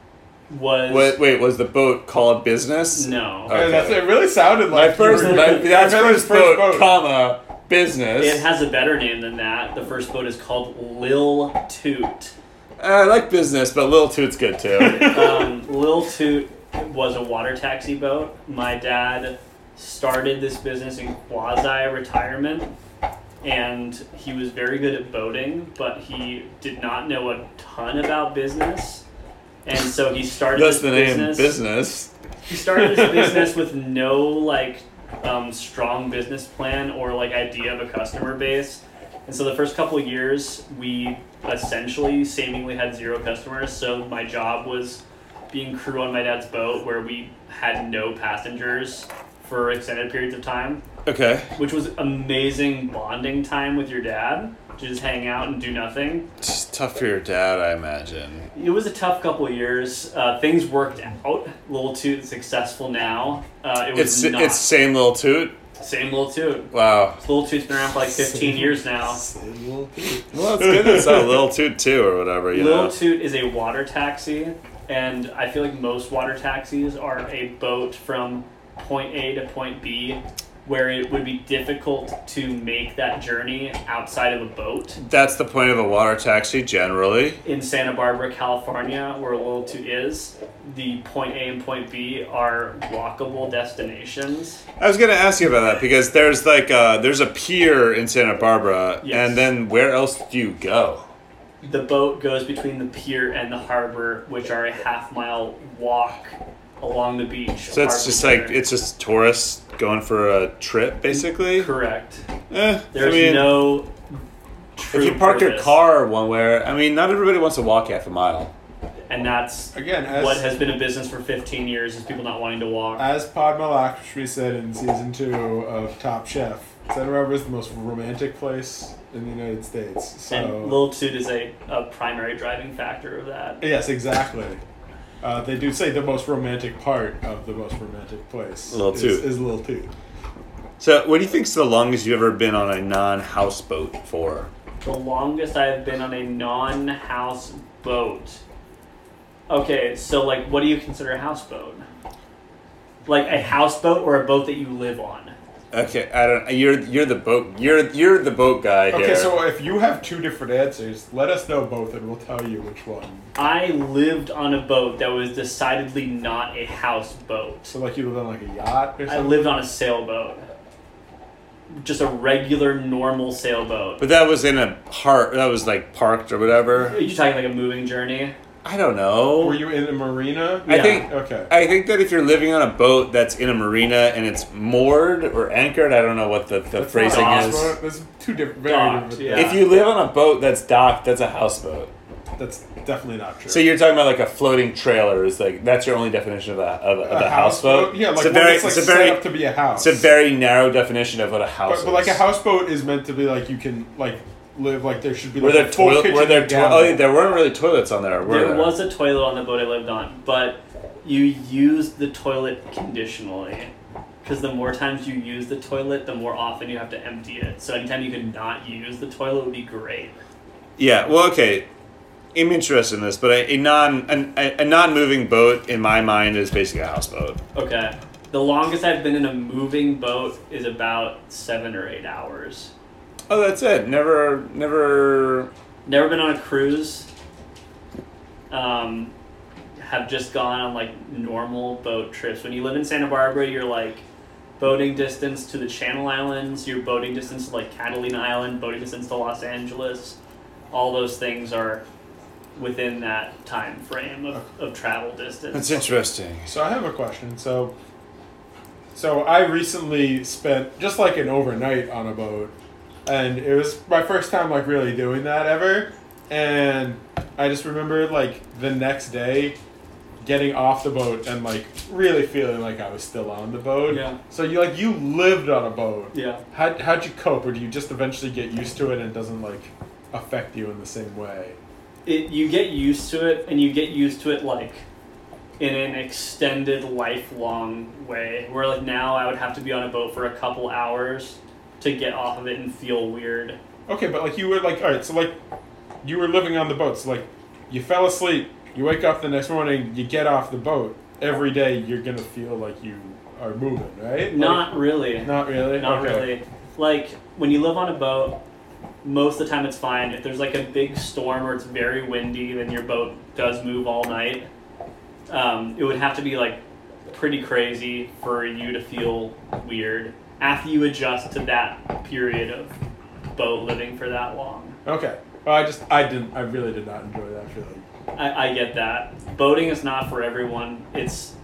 was Wait, wait, was the boat called business? no. Okay. And that's, it really sounded My like first, you were- my, your that's family's first boat, comma, business. It has a better name than that. The first boat is called Lil Toot. Uh, I like business, but Lil Toot's good too. Um, Lil Toot was a water taxi boat. My dad started this business in quasi-retirement, and he was very good at boating, but he did not know a ton about business. And so he started That's this the name, business. business. He started this business with no like um, strong business plan or like idea of a customer base. And so the first couple of years, we essentially seemingly had zero customers. So my job was being crew on my dad's boat where we had no passengers for extended periods of time, Okay. which was amazing bonding time with your dad. To just hang out and do nothing. It's tough for your dad, I imagine. It was a tough couple of years. Uh, things worked out. Lil Toot successful now. Uh, it was It's not. it's same Lil Toot. Same Lil Toot. Wow. Lil Toot's been around for like fifteen years now. Well, it's good that it's not Lil Toot too or whatever. You Lil know. Toot is a water taxi, and I feel like most water taxis are a boat from point A to point B where it would be difficult to make that journey outside of a boat. That's the point of a water taxi generally. In Santa Barbara, California, where Little Toot is, the point A and point B are walkable destinations. I was going to ask you about that because there's like a, there's a pier in Santa Barbara, Yes. and then where else do you go? The boat goes between the pier and the harbor, which are a half mile walk along the beach. So it's just like it's just tourists going for a trip, basically. Correct. Eh, There's I mean, no true if you park your purpose. car one way, I mean, not everybody wants to walk half a mile. And that's Again, as, what has been a business for fifteen years is people not wanting to walk. as Padma Lakshmi said in season two of Top Chef, Santa Barbara is the most romantic place in the United States. So And Little Toot is a, a primary driving factor of that. yes, exactly. Uh, they do say the most romantic part of the most romantic place Little is, Toot. is Little Toot. So, what do you think's the longest you've ever been on a non-houseboat for? The longest I have been on a non-house boat. Okay, so like, what do you consider a houseboat? Like a houseboat or a boat that you live on? Okay, I don't. You're you're the boat. You're you're the boat guy Okay, here. so if you have two different answers, let us know both and we'll tell you which one. I lived on a boat that was decidedly not a houseboat. So like you live on like a yacht or I something? lived on a sailboat. Just a regular, normal sailboat. But that was in a park. That was like parked or whatever. Are you talking like a moving journey? I don't know. Were you in a marina? I Yeah. think. Okay. I think that if you're living on a boat that's in a marina and it's moored or anchored, I don't know what the, the That's phrasing not a is. houseboat. That's two different, very Docked, different. yeah. If you live on a boat that's docked, that's a houseboat. That's definitely not true. So you're talking about like a floating trailer is like that's your only definition of a of, of a a houseboat. Yeah, like it's a one very that's like it's a set very up to be a house. it's a very narrow definition of what a house but, is. but like a houseboat is meant to be like you can like live like there should be Were like there a full toilet? kitchen Were there and to- galley. oh, there weren't really toilets on there. Were There there? was a toilet on the boat I lived on, but you used the toilet conditionally. Because the more times you use the toilet, the more often you have to empty it. So anytime you could not use the toilet would be great. Yeah. Well, okay. I'm interested in this, but a, a non a, a non moving boat in my mind is basically a houseboat. Okay. The longest I've been in a moving boat is about seven or eight hours. Oh, that's it. Never, never. Never been on a cruise. Um, have just gone on like normal boat trips. When you live in Santa Barbara, you're like boating distance to the Channel Islands, you're boating distance to like Catalina Island, boating distance to Los Angeles. All those things are within that time frame of, of travel distance. That's interesting. So I have a question. So, so I recently spent just like an overnight on a boat, and it was my first time like really doing that ever. And I just remember like the next day, getting off the boat and like really feeling like I was still on the boat. Yeah. So you like you lived on a boat. Yeah. How how'd you cope, or do you just eventually get used to it and it doesn't like affect you in the same way? It, you get used to it, and you get used to it like in an extended lifelong way. Where like now I would have to be on a boat for a couple hours to get off of it and feel weird. Okay, but like you were like, all right, so like you were living on the boat, so like you fell asleep, you wake up the next morning, you get off the boat. Every day you're gonna feel like you are moving, right? Not Like, really. not really. Not Okay. really. Like when you live on a boat, most of the time it's fine. If there's like a big storm or it's very windy, then your boat does move all night. Um, it would have to be like pretty crazy for you to feel weird after you adjust to that period of boat living for that long. Okay. Well, I just I didn't I really did not enjoy that feeling. I, I get that. Boating is not for everyone. It's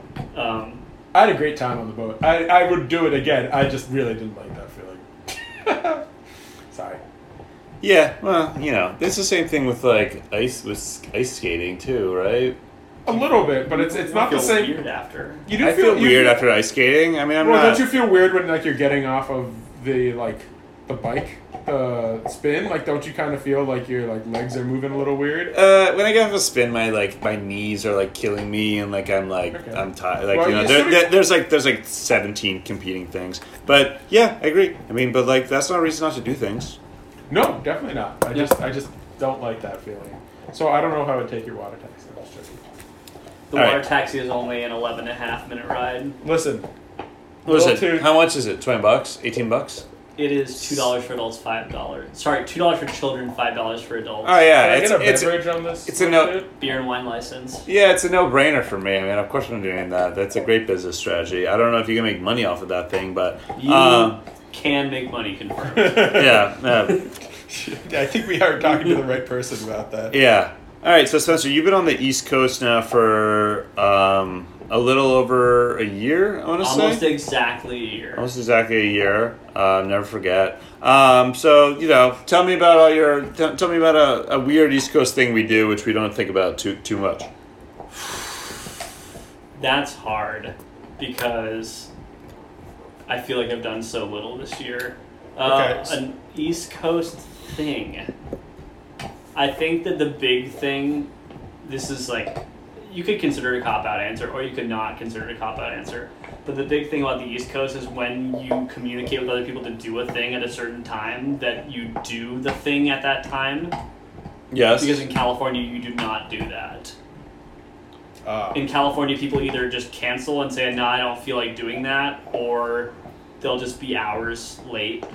um, I had a great time on the boat. I, I would do it again. I just really didn't like that feeling. Sorry. Yeah. Well, you know, it's the same thing with like ice with ice skating too, right? A little bit, but it's it's you not the feel same. weird after. You do I feel you weird feel- after ice skating. I mean, I'm Well, not. don't you feel weird when like you're getting off of the like the bike, the spin? Like, don't you kind of feel like your like legs are moving a little weird? Uh, when I get off a spin, my like my knees are like killing me, and like I'm like Okay. I'm tired. Like Well, you know, you there, sort of- there- there's like there's like seventeen competing things. But yeah, I agree. I mean, but like that's not a reason not to do things. No, definitely not. I just I just don't like that feeling. So I don't know how I'd take your water taxi. That's tricky. The All water right. taxi is only an eleven and a half minute ride. Listen, What is Little it? too- How much is it? Twenty bucks? Eighteen bucks? It is two dollars for adults, five dollars. Sorry, two dollars for children, five dollars for adults. Oh yeah, Can I it's get a it's beverage on this? it's a no- dude? Beer and wine license. yeah, it's a no-brainer for me. I mean, of course I'm doing that. That's a great business strategy. I don't know if you can make money off of that thing, but You um, can make money, confirmed. yeah, yeah, I think we are talking to the right person about that. yeah. All right, so Spencer, you've been on the East Coast now for um, a little over a year. I want to Almost say exactly a year. almost exactly a year. Uh, never forget. Um, so you know, tell me about all your. T- tell me about a, a weird East Coast thing we do, which we don't think about too too much. That's hard because I feel like I've done so little this year. Uh, Okay. An East Coast thing. I think that the big thing, this is like, you could consider it a cop-out answer or you could not consider it a cop-out answer. But the big thing about the East Coast is when you communicate with other people to do a thing at a certain time, that you do the thing at that time. Yes. Because in California, you do not do that. Uh, In California, people either just cancel and say, no, I don't feel like doing that, or they'll just be hours late.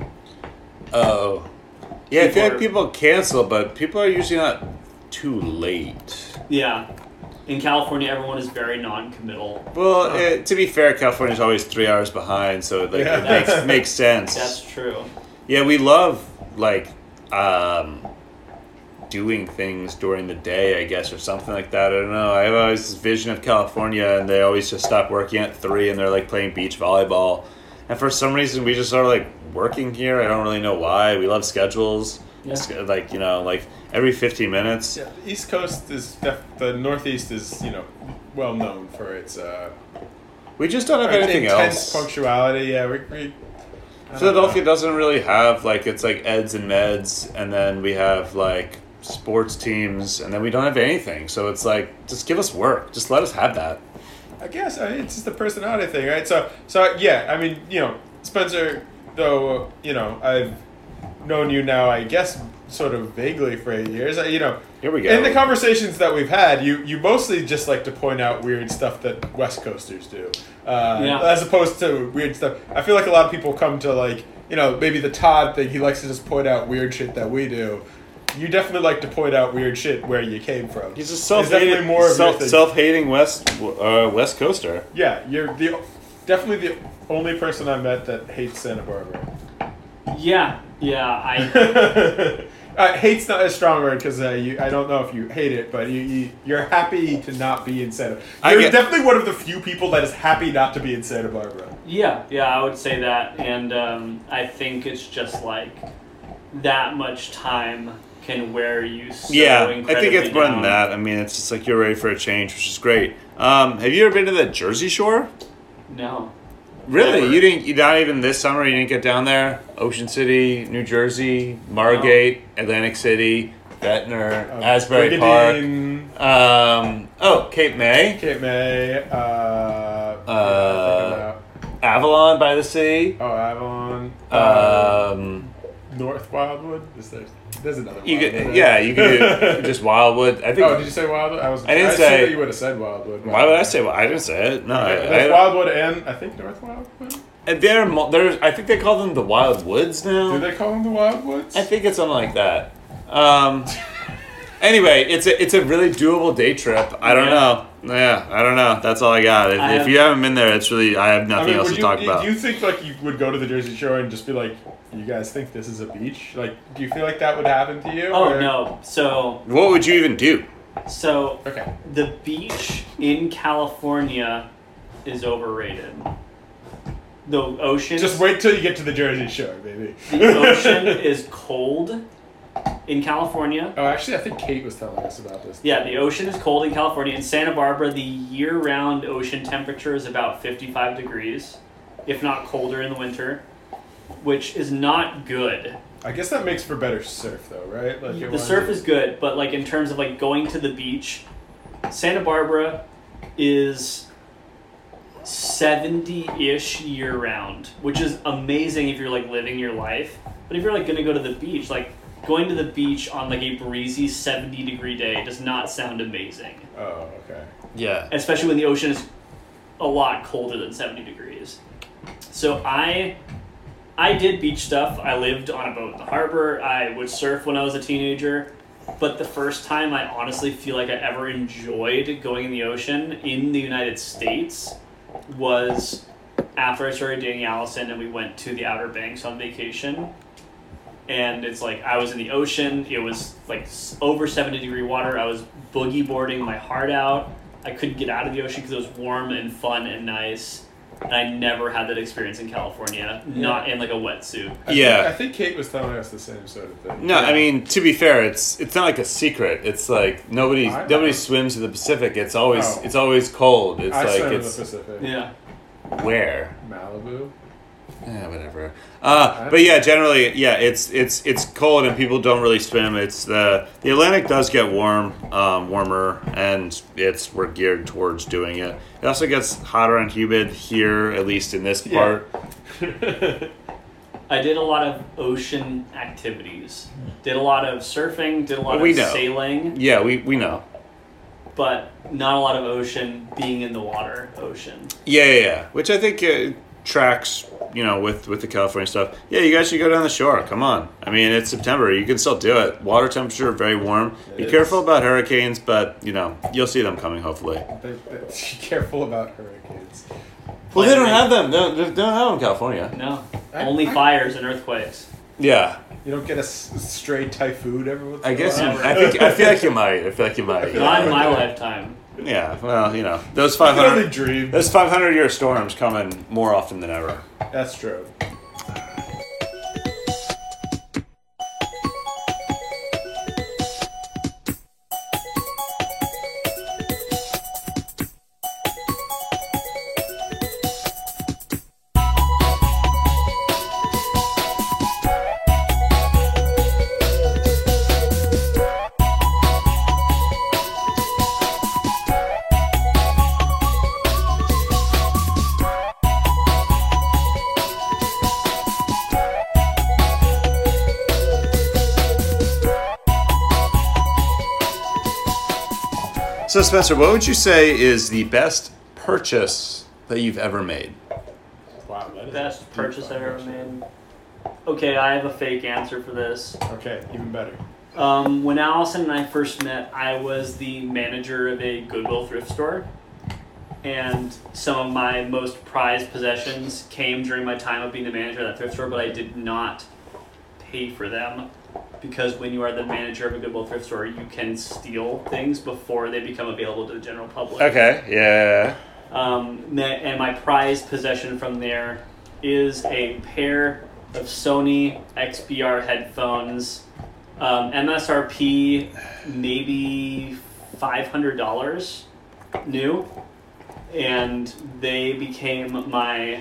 Oh. Yeah, I feel like People people cancel, but people are usually not too late. Yeah. In California, everyone is very non-committal. Well, eh, to be fair, California's always three hours behind, so like Yeah. it makes makes sense. That's true. Yeah, we love like um, doing things during the day, I guess, or something like that. I don't know. I have always this vision of California, and they always just stop working at three, and they're like playing beach volleyball. And for some reason, we just are like working here. I don't really know why. We love schedules. Yeah. It's, like you know, like every fifteen minutes. yeah, the East Coast is def- the Northeast is you know well known for its uh, We just don't have its anything intense else. punctuality. Yeah, we. we I don't Philadelphia know. doesn't really have like it's like eds and meds, and then we have like sports teams, and then we don't have anything. So it's like just give us work, just let us have that. I guess I mean, it's just a personality thing, right? So, so yeah, I mean, you know, Spencer, though, you know, I've known you now, I guess, sort of vaguely for eight years. uh, You know, Here we go. in the conversations that we've had, you you mostly just like to point out weird stuff that West Coasters do, uh, Yeah. as opposed to weird stuff. I feel like a lot of people come to like, you know, maybe the Todd thing. He likes to just point out weird shit that we do. You definitely like to point out weird shit where you came from. He's a It's self-hating, definitely more of your self, thing. self-hating West uh, West Coaster. Yeah, you're the definitely the only person I met that hates Santa Barbara. Yeah, yeah, I uh, hate's not a strong word because uh, you, I don't know if you hate it, but you, you you're happy to not be in Santa. I You're get- definitely one of the few people that is happy not to be in Santa Barbara. yeah, yeah, I would say that, and um, I think it's just like that much time can wear you so Yeah, I think incredibly it's more than down. that. I mean, it's just like you're ready for a change, which is great. Um, have you ever been to the Jersey Shore? No. Really? Never. You didn't? You not even this summer? You didn't get down there? Ocean City, New Jersey, Margate, Atlantic City, Ventnor, Uh, Asbury Park. Brigadine, Um, oh, Cape May, Cape May, uh, Uh, yeah, Avalon by the sea. oh, Avalon, uh, Um, North Wildwood. Is there? There's another. you Wildwood, could, right? yeah, you could do just Wildwood. I think. Oh, did you say Wildwood? I was. I didn't assumed say- that you would have said Wildwood. Why would I say? Well, I didn't say it. No, I, There's I, Wildwood and I think North Wildwood. And they're, mo- they're, I think they call them the Wild Woods now. Do they call them the Wildwoods? I think it's something like that. Um, anyway, it's a it's a really doable day trip. I don't Yeah. know. Yeah, I don't know. That's all I got. If, I if have- you haven't been there, it's really I have I nothing mean, else would to you, talk do about. you think like you would go to the Jersey Shore and just be like, "You guys think this is a beach?" Like, do you feel like that would happen to you? Oh or- no. So What would you even do? so Okay. the beach in California is overrated. The ocean Just wait till you get to the Jersey Shore, baby. the ocean is cold in California. Oh, actually, I think Kate was telling us about this. Yeah, the ocean is cold in California. In Santa Barbara, the year-round ocean temperature is about fifty-five degrees, if not colder in the winter, which is not good. I guess that makes for better surf, though, right? Like it The winds surf up- is good, but like in terms of like going to the beach, Santa Barbara is seventy-ish year-round, which is amazing if you're like living your life. But if you're like gonna go to the beach, like going to the beach on like a breezy seventy degree day does not sound amazing. Oh, okay. Yeah. Especially when the ocean is a lot colder than seventy degrees. So I I did beach stuff. I lived on a boat in the harbor. I would surf when I was a teenager. But the first time I honestly feel like I ever enjoyed going in the ocean in the United States was after I started dating Allison and we went to the Outer Banks on vacation. And it's like I was in the ocean. It was like over seventy degree water. I was boogie boarding my heart out. I couldn't get out of the ocean because it was warm and fun and nice. And I never had that experience in California, Yeah. not in like a wetsuit. I Yeah. Think, I think Kate was telling us the same sort of thing. No, I mean, to be fair, it's it's not like a secret. It's like nobody I know. nobody swims in the Pacific. It's always Oh. it's always cold. It's I like swam in the it's Pacific. Yeah. where. Malibu. Yeah, whatever. Uh, but yeah, generally, yeah, it's it's it's cold and people don't really swim. It's the the Atlantic does get warm, um, warmer, and it's we're geared towards doing it. It also gets hotter and humid here, at least in this Yeah. part. I did a lot of ocean activities. Did a lot of surfing, did a lot We of know. sailing, Yeah, we we know. but not a lot of ocean being in the water ocean. Yeah, yeah, yeah. Which I think uh, tracks, you know, with with the California stuff. Yeah, you guys should go down the shore. Come on. I mean, it's September. You can still do it. Water temperature very warm. Be It careful is. about hurricanes, but you know, you'll see them coming hopefully. But, but be careful about hurricanes. Well, they don't have them. They don't, they don't have them in California. No. I- Only I- fires and earthquakes. Yeah, You don't get a s- stray typhoon every once I in a guess. You, while? I think. I feel like you might. I feel like you might. Not in my lifetime. Yeah. Well, you know, those You five can only hundred. dream. Those five hundred year storms coming more often than ever. That's true. So, Spencer, what would you say is the best purchase that you've ever made? Wow. That is Best a deep purchase I've ever question. made. Okay, I have a fake answer for this. Okay, even better. Um, when Allison and I first met, I was the manager of a Goodwill thrift store. And some of my most prized possessions came during my time of being the manager of that thrift store, but I did not pay for them. Because when you are the manager of a Goodwill thrift store, you can steal things before they become available to the general public. Okay. Yeah. Um, ma- and my prized possession from there is a pair of Sony X B R headphones, um, M S R P maybe five hundred dollars new, and they became my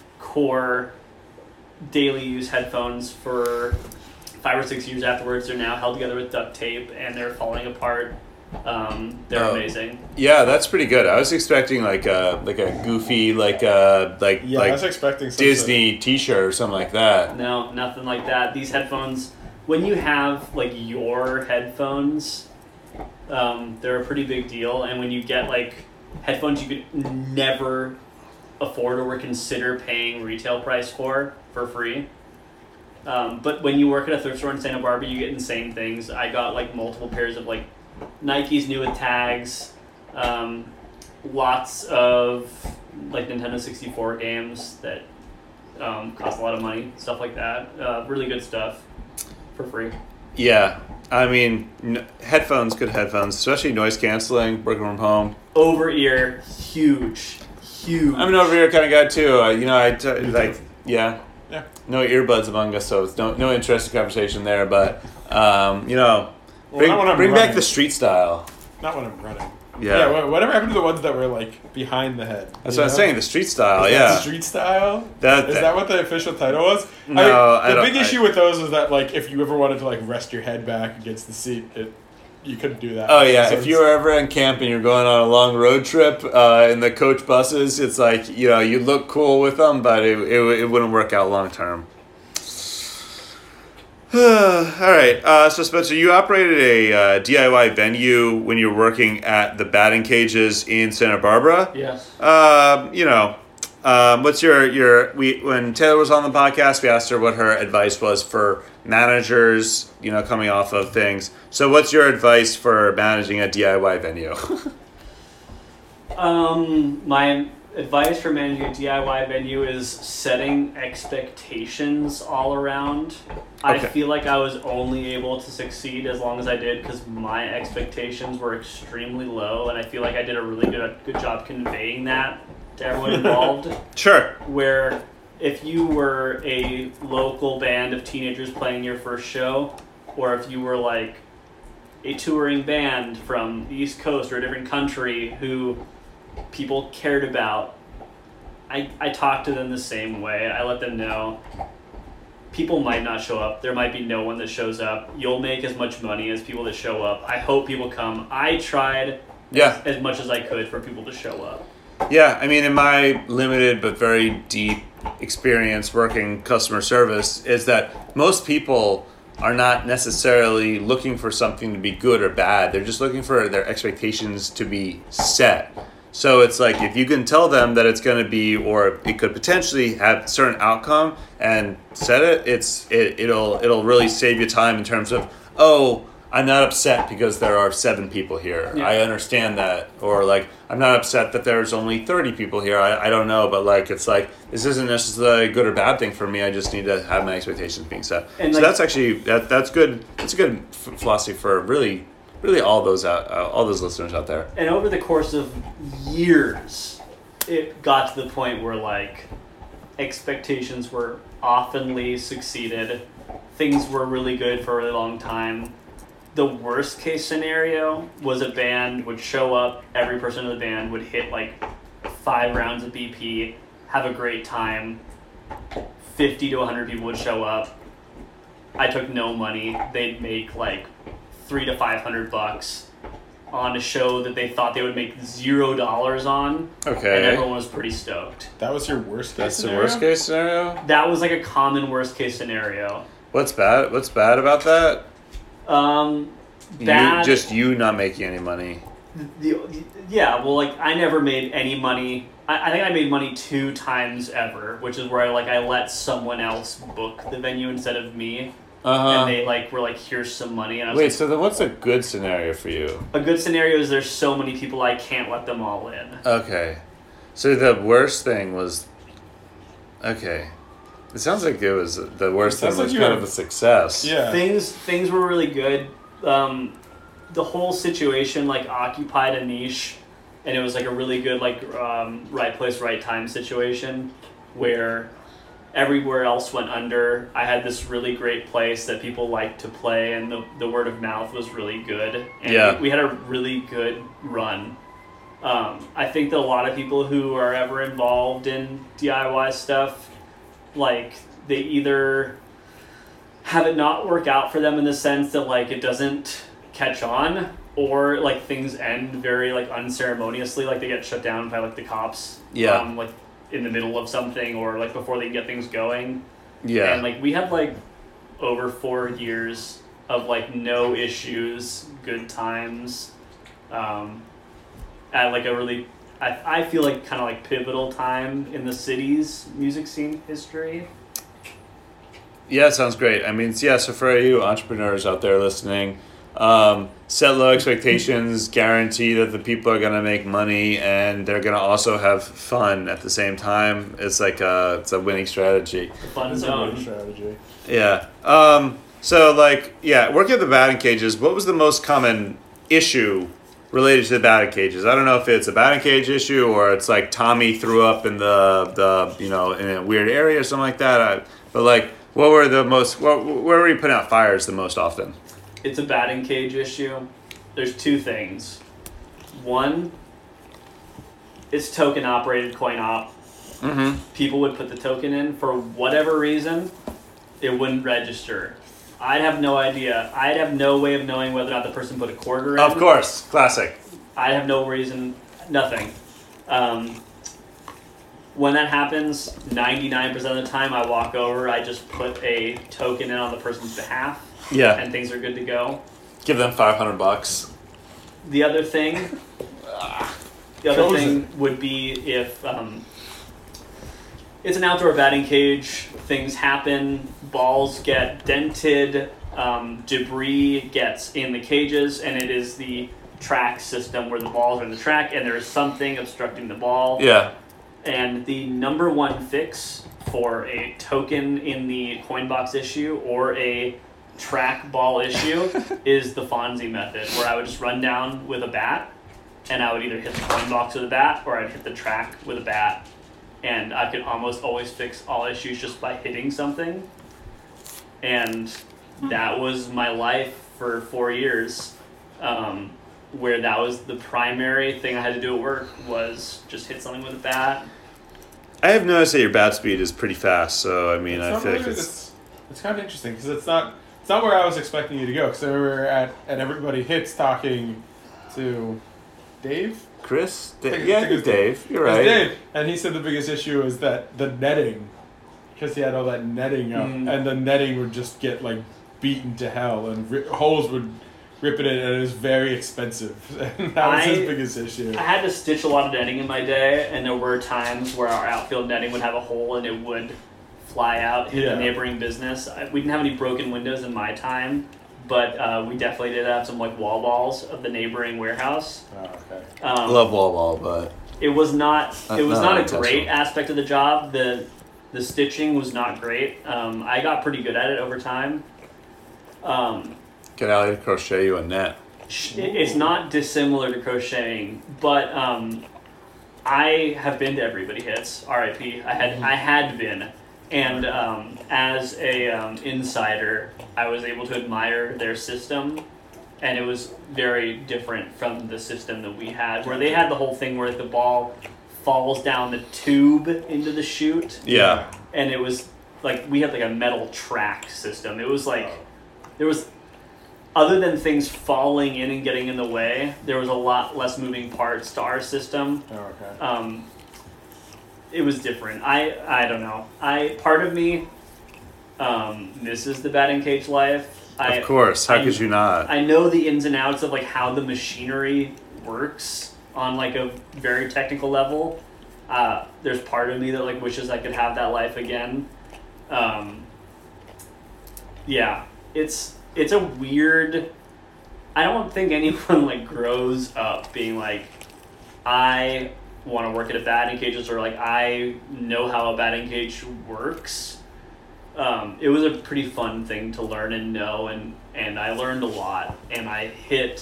core daily use headphones for five or six years afterwards. They're now held together with duct tape and they're falling apart. Um, they're Oh. amazing. Yeah, that's pretty good. I was expecting like a like a goofy like a like Yeah, I was like expecting something. Disney T-shirt or something like that. No, nothing like that. These headphones, when you have like your headphones, um, they're a pretty big deal. And when you get like headphones you could never afford or consider paying retail price for for free. Um, but when you work at a thrift store in Santa Barbara, you get insane things. I got like multiple pairs of like Nikes new with tags, um, lots of like Nintendo sixty-four games that um, cost a lot of money, stuff like that. Uh, really good stuff for free. Yeah, I mean n- headphones, good headphones, especially noise canceling, working from home. Over ear, huge, huge. I'm an over here kind of guy too. I, you know, I t- like yeah. Yeah. No earbuds among us, so it's no no interesting conversation there. But um, you know, Well, bring, not when I'm bring back running. the street style. Not when I'm running. Yeah, Yeah. wha- whatever happened to the ones that were like behind the head? that's you what I'm know? saying. The street style. Is that yeah, street style. that, Is that what the official title was? No, I, I the don't- big I- issue with those is that like if you ever wanted to like rest your head back against the seat, it you couldn't do that. Oh yeah, So if you were ever in camp and you're going on a long road trip uh, in the coach buses, it's like you know you look cool with them, but it it, it wouldn't work out long term. All right, uh, so Spencer, you operated a uh, D I Y venue when you were working at the batting cages in Santa Barbara. Yes. Uh, you know, uh, Um, what's your your we when Taylor was on the podcast, we asked her what her advice was for managers, you know, coming off of things. So, what's your advice for managing a D I Y venue? um, my advice for managing a D I Y venue is setting expectations all around. I Okay. feel like I was only able to succeed as long as I did because my expectations were extremely low, and I feel like I did a really good good job conveying that to everyone involved. Sure. Where if you were a local band of teenagers playing your first show, or if you were like a touring band from the East Coast or a different country who people cared about, I, I talked to them the same way. I let them know people might not show up. There might be no one that shows up. You'll make as much money as people that show up. I hope people come. I tried Yeah. as much as I could for people to show up. Yeah, I mean, in my limited but very deep experience working customer service, is that most people are not necessarily looking for something to be good or bad. They're just looking for their expectations to be set. So it's like if you can tell them that it's going to be, or it could potentially have a certain outcome, and set it, it's it, it'll it'll really save you time in terms of, oh, I'm not upset because there are seven people here. Yeah. I understand that. Or like, I'm not upset that there's only thirty people here. I, I don't know, but like, it's like, this isn't necessarily a good or bad thing for me. I just need to have my expectations being set. And so like- that's actually, that that's good. That's a good f- philosophy for really, really all those out, uh, all those listeners out there. And over the course of years, it got to the point where like expectations were oftenly succeeded. Things were really good for a really long time. The worst case scenario was a band would show up, every person in the band would hit like five rounds of B P, have a great time, fifty to one hundred people would show up. I took no money. They'd make like three to five hundred bucks on a show that they thought they would make zero dollars on, Okay. and everyone was pretty stoked. That was your worst case That's the scenario? worst case scenario? That was like a common worst case scenario. What's bad? What's bad about that? Um, You, bad. just you not making any money. The, the, yeah, well, like I never made any money. I, I think I made money two times ever, which is where I like I let someone else book the venue instead of me, Uh-huh. and they like were like, "Here's some money." And I was Wait, like, so then what's a good scenario for you? a good scenario is there's so many people I can't let them all in. Okay. So the worst thing was... Okay. It sounds like it was... The worst It thing sounds like was you kind have- of a success. Yeah. Things things were really good. Um, the whole situation like occupied a niche, and it was like a really good like um, right place, right time situation where everywhere else went under. I had this really great place that people liked to play, and the, the word of mouth was really good. And Yeah. we, we had a really good run. Um, I think that a lot of people who are ever involved in D I Y stuff, like they either have it not work out for them in the sense that like it doesn't catch on, or like things end very like unceremoniously, like they get shut down by like the cops. Yeah. Um, like in the middle of something, or like before they can get things going. Yeah. And like we had like over four years of like no issues, good times, um, at like a really, I, I feel like kind of like pivotal time in the city's music scene history. Yeah, it sounds great. I mean, yeah, so for you entrepreneurs out there listening, um, set low expectations, guarantee that the people are going to make money and they're going to also have fun at the same time. It's like a, it's a winning strategy. Fun That's a good zone. strategy. Yeah. Um, so, like, yeah, working at the batting cages, what was the most common issue related to the batting cages? I don't know if it's a batting cage issue or it's like Tommy threw up in the, the you know, in a weird area or something like that. I, but, like, what were the most, what, where were you putting out fires the most often? It's a batting cage issue. There's two things. One, it's token operated coin op. Mm-hmm. People would put the token in for whatever reason, it wouldn't register. I'd have no idea. I'd have no way of knowing whether or not the person put a quarter in. Of course. Classic. I'd have no reason, nothing. Um, when that happens, ninety-nine percent of the time I walk over, I just put a token in on the person's behalf, Yeah. and things are good to go. Give them five hundred bucks. The other thing, the other Chosen. thing would be if um, it's an outdoor batting cage. Things happen. Balls get dented. Um, debris gets in the cages, and it is the track system where the balls are in the track, and there is something obstructing the ball. Yeah. And the number one fix for a token in the coin box issue or a track ball issue is the Fonzie method, where I would just run down with a bat, and I would either hit the coin box with a bat or I'd hit the track with a bat, and I could almost always fix all issues just by hitting something. And that was my life for four years, um, where that was the primary thing I had to do at work, was just hit something with a bat. I have noticed that your bat speed is pretty fast, so I mean, It's I not feel really- like it's... it's, it's kind of interesting because it's not it's not where I was expecting you to go. Because we were at at Everybody Hits talking to Dave. Chris? I Da- think- I yeah, think it's it's Dave. You're It was right. Dave, and he said the biggest issue is that the netting, because he had all that netting up, Mm. and the netting would just get like beaten to hell, and ri- holes would rip it in, and it was very expensive. And that was I- his biggest issue. I had to stitch a lot of netting in my day, and there were times where our outfield netting would have a hole and it would fly out, hit Yeah. the neighboring business. I, we didn't have any broken windows in my time, but uh, we definitely did have some like wall balls of the neighboring warehouse. Oh, okay. I Um, love wall ball, but... It was not. Uh, It was not not a intentional. great aspect of the job. The the stitching was not great. Um, I got pretty good at it over time. Um, Get Allie to crochet you a net. sh- it- it's not dissimilar to crocheting, but um, I have been to Everybody Hits. R I P. I had I had been, and um, as a um, insider, I was able to admire their system. And it was very different from the system that we had, where they had the whole thing where the ball falls down the tube into the chute, Yeah. and it was like we had like a metal track system. It was like there was, other than things falling in and getting in the way, there was a lot less moving parts to our system. Oh, okay. Um, it was different. I I don't know. I part of me um, misses the batting cage life. I, Of course. How I- could you not? I know the ins and outs of like how the machinery works on like a very technical level. Uh, there's part of me that like wishes I could have that life again. Um, yeah, it's it's a weird. I don't think anyone like grows up being like, I want to work at a batting cages, or like I know how a batting cage works. Um, it was a pretty fun thing to learn and know, and, and I learned a lot, and I hit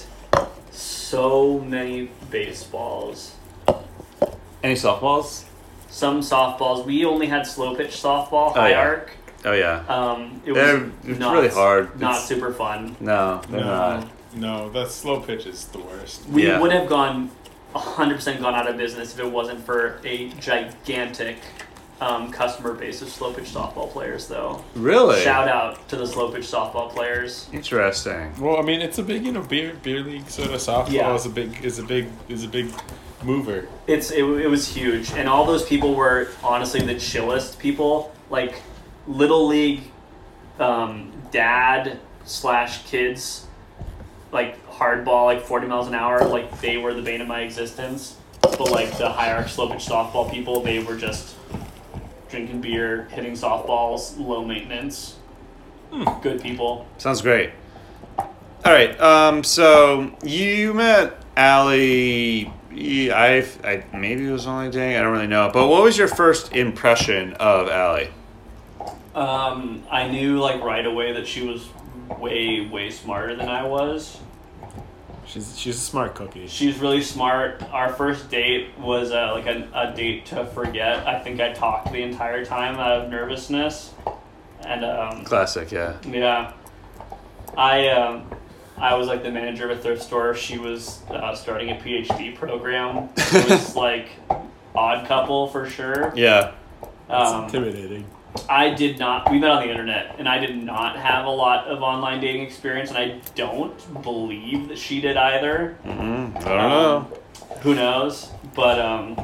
so many baseballs. Any softballs? Some softballs. We only had slow pitch softball, high yeah. arc. Oh, yeah. Um, it They're- was it's not, really hard. Not It's- super fun. No, they're not. No, no, that slow pitch is the worst. We Yeah. would have gone one hundred percent gone out of business if it wasn't for a gigantic um, customer base of slow pitch softball players, though. Really? Shout out to the slow pitch softball players. Interesting. Well, I mean, it's a big, you know, beer beer league sort of softball Yeah. is a big is a big is a big mover. It's it, it was huge, and all those people were honestly the chillest people. Like little league, um, dad slash kids, like hardball, like forty miles an hour. Like they were the bane of my existence. But like the high arc slow pitch softball people, they were just drinking beer, hitting softballs, low maintenance, good people. Sounds great. All right. Um. So you met Allie. you- I, I maybe it was only dating. I don't really know. But what was your first impression of Allie? Um, I knew like right away that she was way way smarter than I was. She's she's a smart cookie. She's really smart. Our first date was uh, like a, a date to forget. I think I talked the entire time out of nervousness, and um, Classic. Yeah. yeah, I um, I was like the manager of a thrift store. She was uh, starting a PhD program. It was like odd couple for sure. Yeah. It's Um, intimidating. I did not. We met on the internet, and I did not have a lot of online dating experience, and I don't believe that she did either. Mm-hmm. I don't Um, know. Who knows? But um,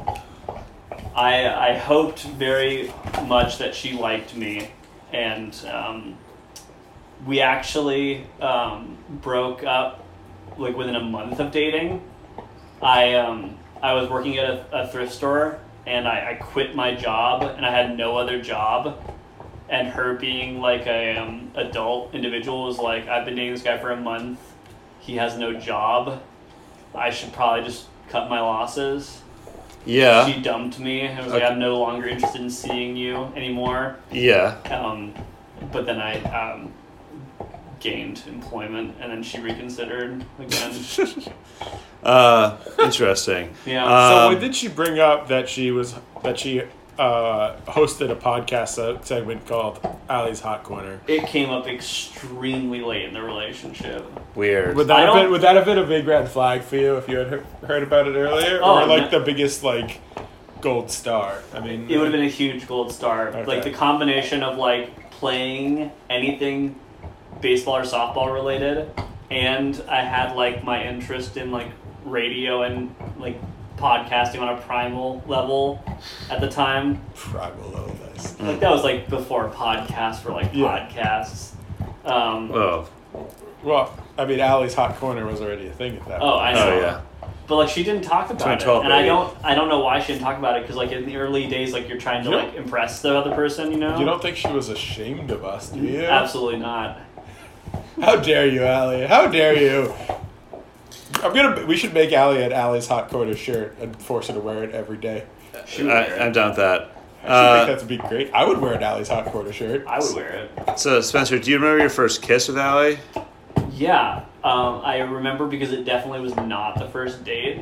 I I hoped very much that she liked me, and um, we actually um, broke up like within a month of dating. I um, I was working at a, a thrift store, and I, I quit my job, and I had no other job. And her being like a um, adult individual was like, I've been dating this guy for a month. He has no job. I should probably just cut my losses. Yeah. She dumped me. I was Okay. like, I'm no longer interested in seeing you anymore. Yeah. Um, but then I um, gained employment, and then she reconsidered again. Uh, interesting. Yeah. So Um, when did she bring up that she was that she uh, hosted a podcast se- segment called Allie's Hot Corner? It came up extremely late in the relationship. Weird. Would that I have don't- been, would that have been a big red flag for you if you had he- heard about it earlier, Oh, or like no. the biggest like gold star? I mean, It would have been a huge gold star. Okay. Like the combination of like playing anything baseball or softball related, and I had like my interest in like radio and like podcasting on a primal level at the time. primal level nice. Like that was like before podcasts were like Yeah. podcasts. Um, Oh. Well, I mean, Allie's Hot Corner was already a thing at that oh, point. I know. Oh yeah. But like she didn't talk about it, twenty twelve, and I baby. don't, I don't know why she didn't talk about it because like in the early days, like you're trying to You like don't- impress the other person, you know. You don't think she was ashamed of us, do you? Absolutely not. How dare you, Allie? How dare you? I'm gonna. We should make Allie an Allie's Hot Corner shirt and force her to wear it every day. She would wear it. I, I'm down with that. I Uh, think that'd be great. I would wear an Allie's Hot Corner shirt. I would wear it. so Spencer, do you remember your first kiss with Allie? Yeah, um, I remember because it definitely was not the first date,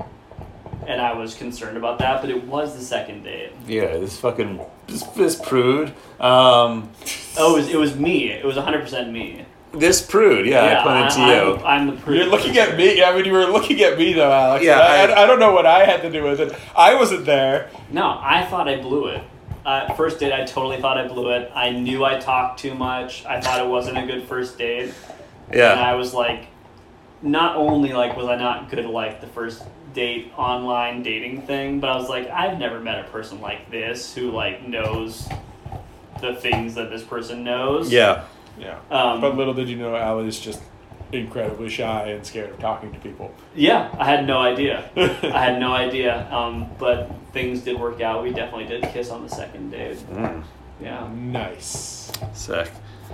and I was concerned about that. But it was the second date. Yeah, this fucking this, this prude. Um, Oh, it was, it was me. It was one hundred percent me. this prude. Yeah, I pointed to you. I'm, I'm the prude. You're looking at me. I mean, you were looking at me though, Alex. Yeah, I, I- I, I don't know what I had to do with it. I wasn't there. No, I thought I blew it. Uh, first date, I totally thought I blew it. I knew I talked too much. I thought it wasn't a good first date. And Yeah. I was like, not only like was I not good at like the first date online dating thing, but I was like, I've never met a person like this who like knows the things that this person knows. Yeah. Yeah. Um, But little did you know, Allie's just incredibly shy and scared of talking to people. yeah, I had no idea. I had no idea. Um, but things did work out. We definitely did kiss on the second date. Mm, Yeah. Nice. sick.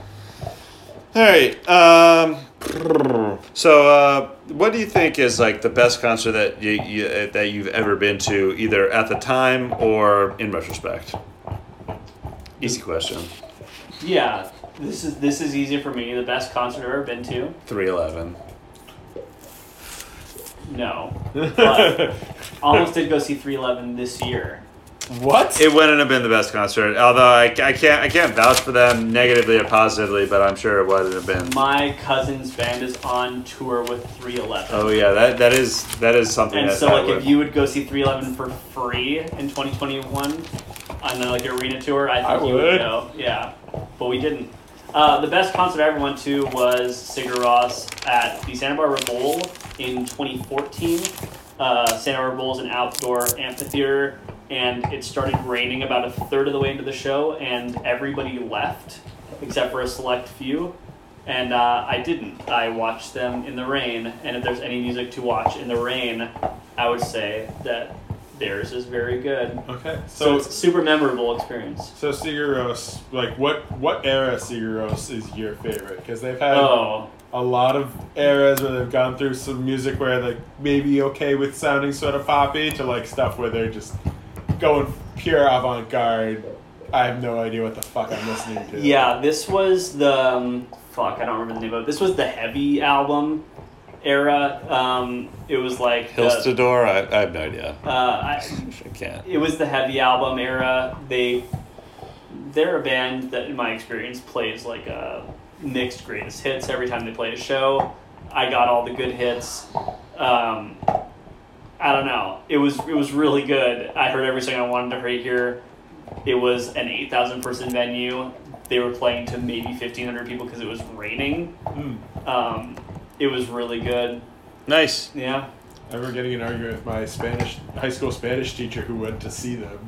All right. Um, so, uh, what do you think is like the best concert that you, you uh, that you've ever been to, either at the time or in retrospect? Easy question. Yeah. This is this is easy for me. The best concert I've ever been to. three eleven. No. But almost did go see three eleven this year. What? It wouldn't have been the best concert, although I, I can't I can't vouch for them negatively or positively, but I'm sure it wouldn't have been. My cousin's band is on tour with three eleven. Oh yeah, that that is that is something. And that, so, that like, would, if you would go see three eleven for free in twenty twenty-one on the, like, arena tour, I think I you would would. go. Yeah. But we didn't. Uh, the best concert I ever went to was Sigur Rós at the Santa Barbara Bowl in twenty fourteen. Uh, Santa Barbara Bowl is an outdoor amphitheater, and it started raining about a third of the way into the show, and everybody left except for a select few. And uh, I didn't. I watched them in the rain, and if there's any music to watch in the rain, I would say that theirs is very good. Okay. So, So, it's a super memorable experience. so Sigur Rós, like, what what era Sigur Rós is your favorite? Because they've had Oh, a lot of eras where they've gone through some music where they're maybe okay with sounding sort of poppy to like stuff where they're just going pure avant-garde. I have no idea what the fuck I'm listening to. yeah, this was the, um, fuck, I don't remember the name of it. This was the Heavy album era. Um, it was like, the, Hilstador, I, I have no idea. uh, I, I can't. it was the Heavy album era. They, they're a band that, in my experience, plays like a mixed greatest hits every time they play a show. I got all the good hits. Um, I don't know. It was it was really good. I heard everything I wanted to hear. It was an eight thousand person venue. They were playing to maybe fifteen hundred people because it was raining. Mm. Um, it was really good. Nice. Yeah. I remember getting an argument with my Spanish high school Spanish teacher who went to see them,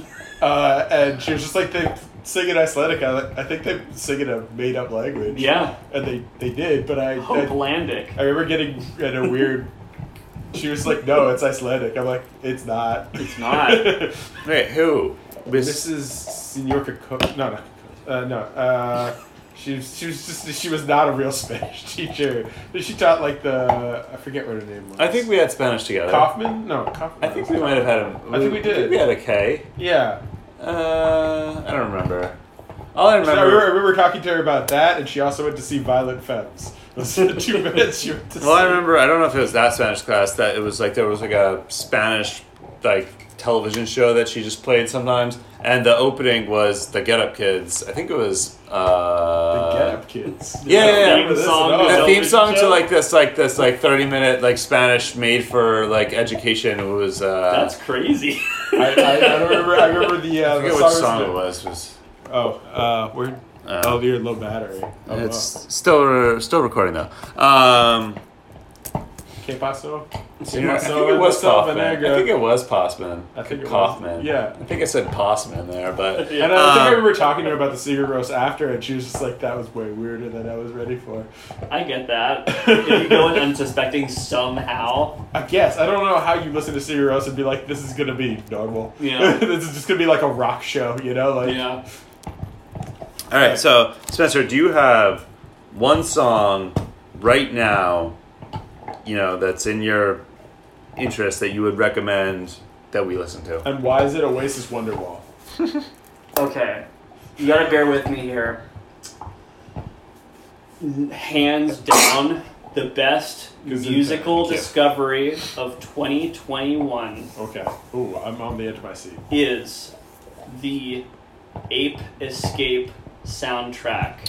uh, and she was just like, "They sing in Icelandic. I, I think they sing in a made up language." Yeah. and they, they did, but I I, Hopelandic. I remember getting in a weird She was like, no, it's Icelandic. I'm like, it's not. It's not. Wait, who? This is Senorka Cook. No, no, uh, no. Uh, she was, she was just she was not a real Spanish teacher. She taught like the I forget what her name was. I think we had Spanish together. Kaufman? No, Kaufman. I think we might have had him. I think we did. We had a K. Yeah. Uh, I don't remember. All I I remember. remember, I remember talking to her about that, and she also went to see Violent Femmes. Those are the two minutes she went to Well, see. I remember. I don't know if it was that Spanish class that it was like there was like a Spanish like television show that she just played sometimes, and the opening was the Get Up Kids. I think it was. Uh, The Get Up Kids. Yeah, yeah, yeah. Theme song Oh. to The the theme song to show? like this, like this, like thirty minute like Spanish made for like education. It was. Uh, That's crazy. I, I, I remember. I remember the. Uh, I forget the which song song was it was. Was Oh, uh, we're. uh, Oh, you're low battery. Oh, it's wow. still still recording though. Um, ¿Qué pasó? ¿Qué I pasó think it en was la selva Kaufman. I negra? think it was Postman. I think it was. Kaufman. Yeah. I think I said Postman there, but And I think I Um, remember talking to her about the secret roast after, and she was just like, "That was way weirder than I was ready for." I get that. If you go in unsuspecting somehow, I guess I don't know how you listen to secret roast and be like, "This is gonna be normal." Yeah. This is just gonna be like a rock show, you know? Like, yeah. all right. So Spencer, do you have one song right now, you know, that's in your interest that you would recommend that we listen to? And why is it Oasis Wonderwall? Okay, you gotta bear with me here. Hands down, the best Gesundheit. musical Yeah. discovery of twenty twenty-one Okay. Ooh, I'm on the edge of my seat. is the Ape Escape soundtrack.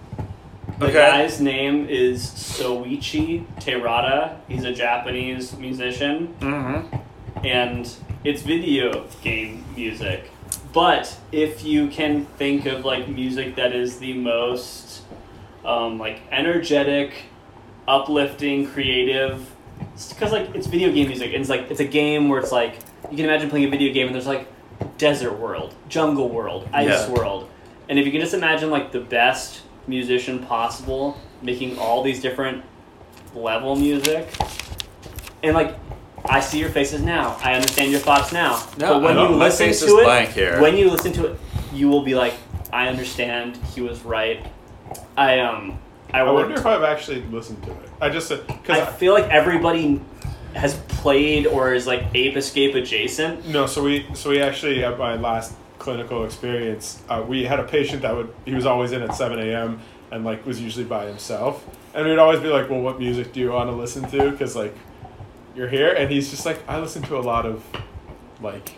The Okay. guy's name is Soichi Terada. He's a Japanese musician, Mm-hmm. and it's video game music. But if you can think of like music that is the most um, like energetic, uplifting, creative, because like it's video game music, and it's like it's a game where it's like you can imagine playing a video game and there's like desert world, jungle world, ice Yeah. world, and if you can just imagine like the best musician possible making all these different level music, and like I see your faces now, I understand your thoughts now. No, but when I don't. you My listen face to is it, blank here. when you listen to it, you will be like, I understand. He was right. I um, I, I wonder worked, if I've actually listened to it. I just because I feel like everybody has played or is like Ape Escape adjacent. No, so we so we actually at my last clinical experience, uh, we had a patient that would he was always in at seven a.m. and like was usually by himself, and we'd always be like, well, what music do you want to listen to? Because like you're here, and he's just like, I listen to a lot of like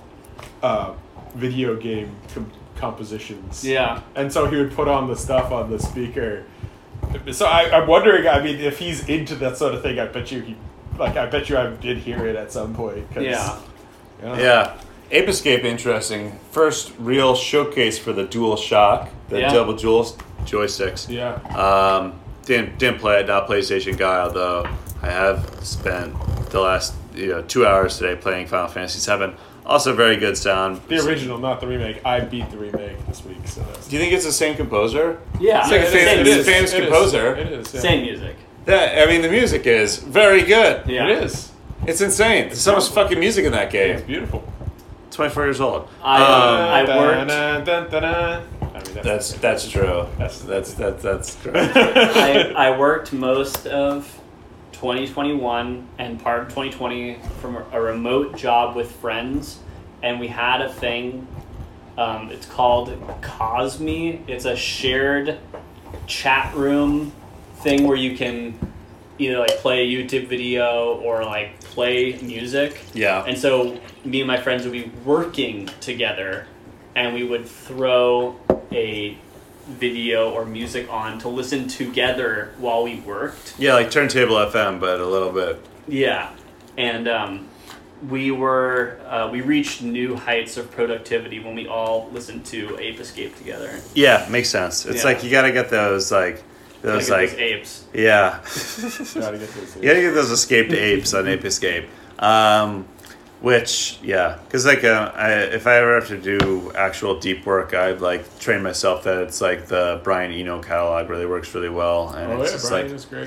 uh, video game com- compositions. Yeah. And so he would put on the stuff on the speaker. So I, I'm wondering, I mean, if he's into that sort of thing, I bet you he, like, I bet you I did hear it at some point. 'Cause, Yeah. you know, Yeah. Ape Escape, interesting. First real showcase for the Dual Shock, the Yeah. double dual joysticks. Yeah. Um, didn't didn't play it. Not a PlayStation guy, although I have spent the last you know two hours today playing Final Fantasy seven. Also, very good sound. The original, not the remake. I beat the remake this week, so that's. Do you think it's the same composer? Yeah. It's like a Same famous, music. famous It is. composer. It is. Yeah. Same music. That I mean, the music is very good. Yeah. It is. It's insane. There's so much fucking music in that It's game. beautiful. twenty-four years old. I, Um, I worked. Dun, dun, dun, dun. I mean, That's that's true. That's- That's that's that's true. I, I worked most of twenty twenty-one and part of twenty twenty from a remote job with friends, and we had a thing. Um, it's called Cosme. It's a shared chat room thing where you can either like play a YouTube video or like play music. Yeah. And so me and my friends would be working together, and we would throw a video or music on to listen together while we worked. Yeah, like Turntable F M, but a little bit. Yeah. And um, we were, uh, we reached new heights of productivity when we all listened to Ape Escape together. Yeah, makes sense. It's Yeah. like you gotta get those like those Like like those apes. yeah. Gotta get this. You gotta get those escaped apes on Ape Escape. Um, which, yeah, because like uh, I, if I ever have to do actual deep work, I'd like train myself that it's like the Brian Eno catalog really works really well, and Oh it's yeah, just Brian like is great. Yeah.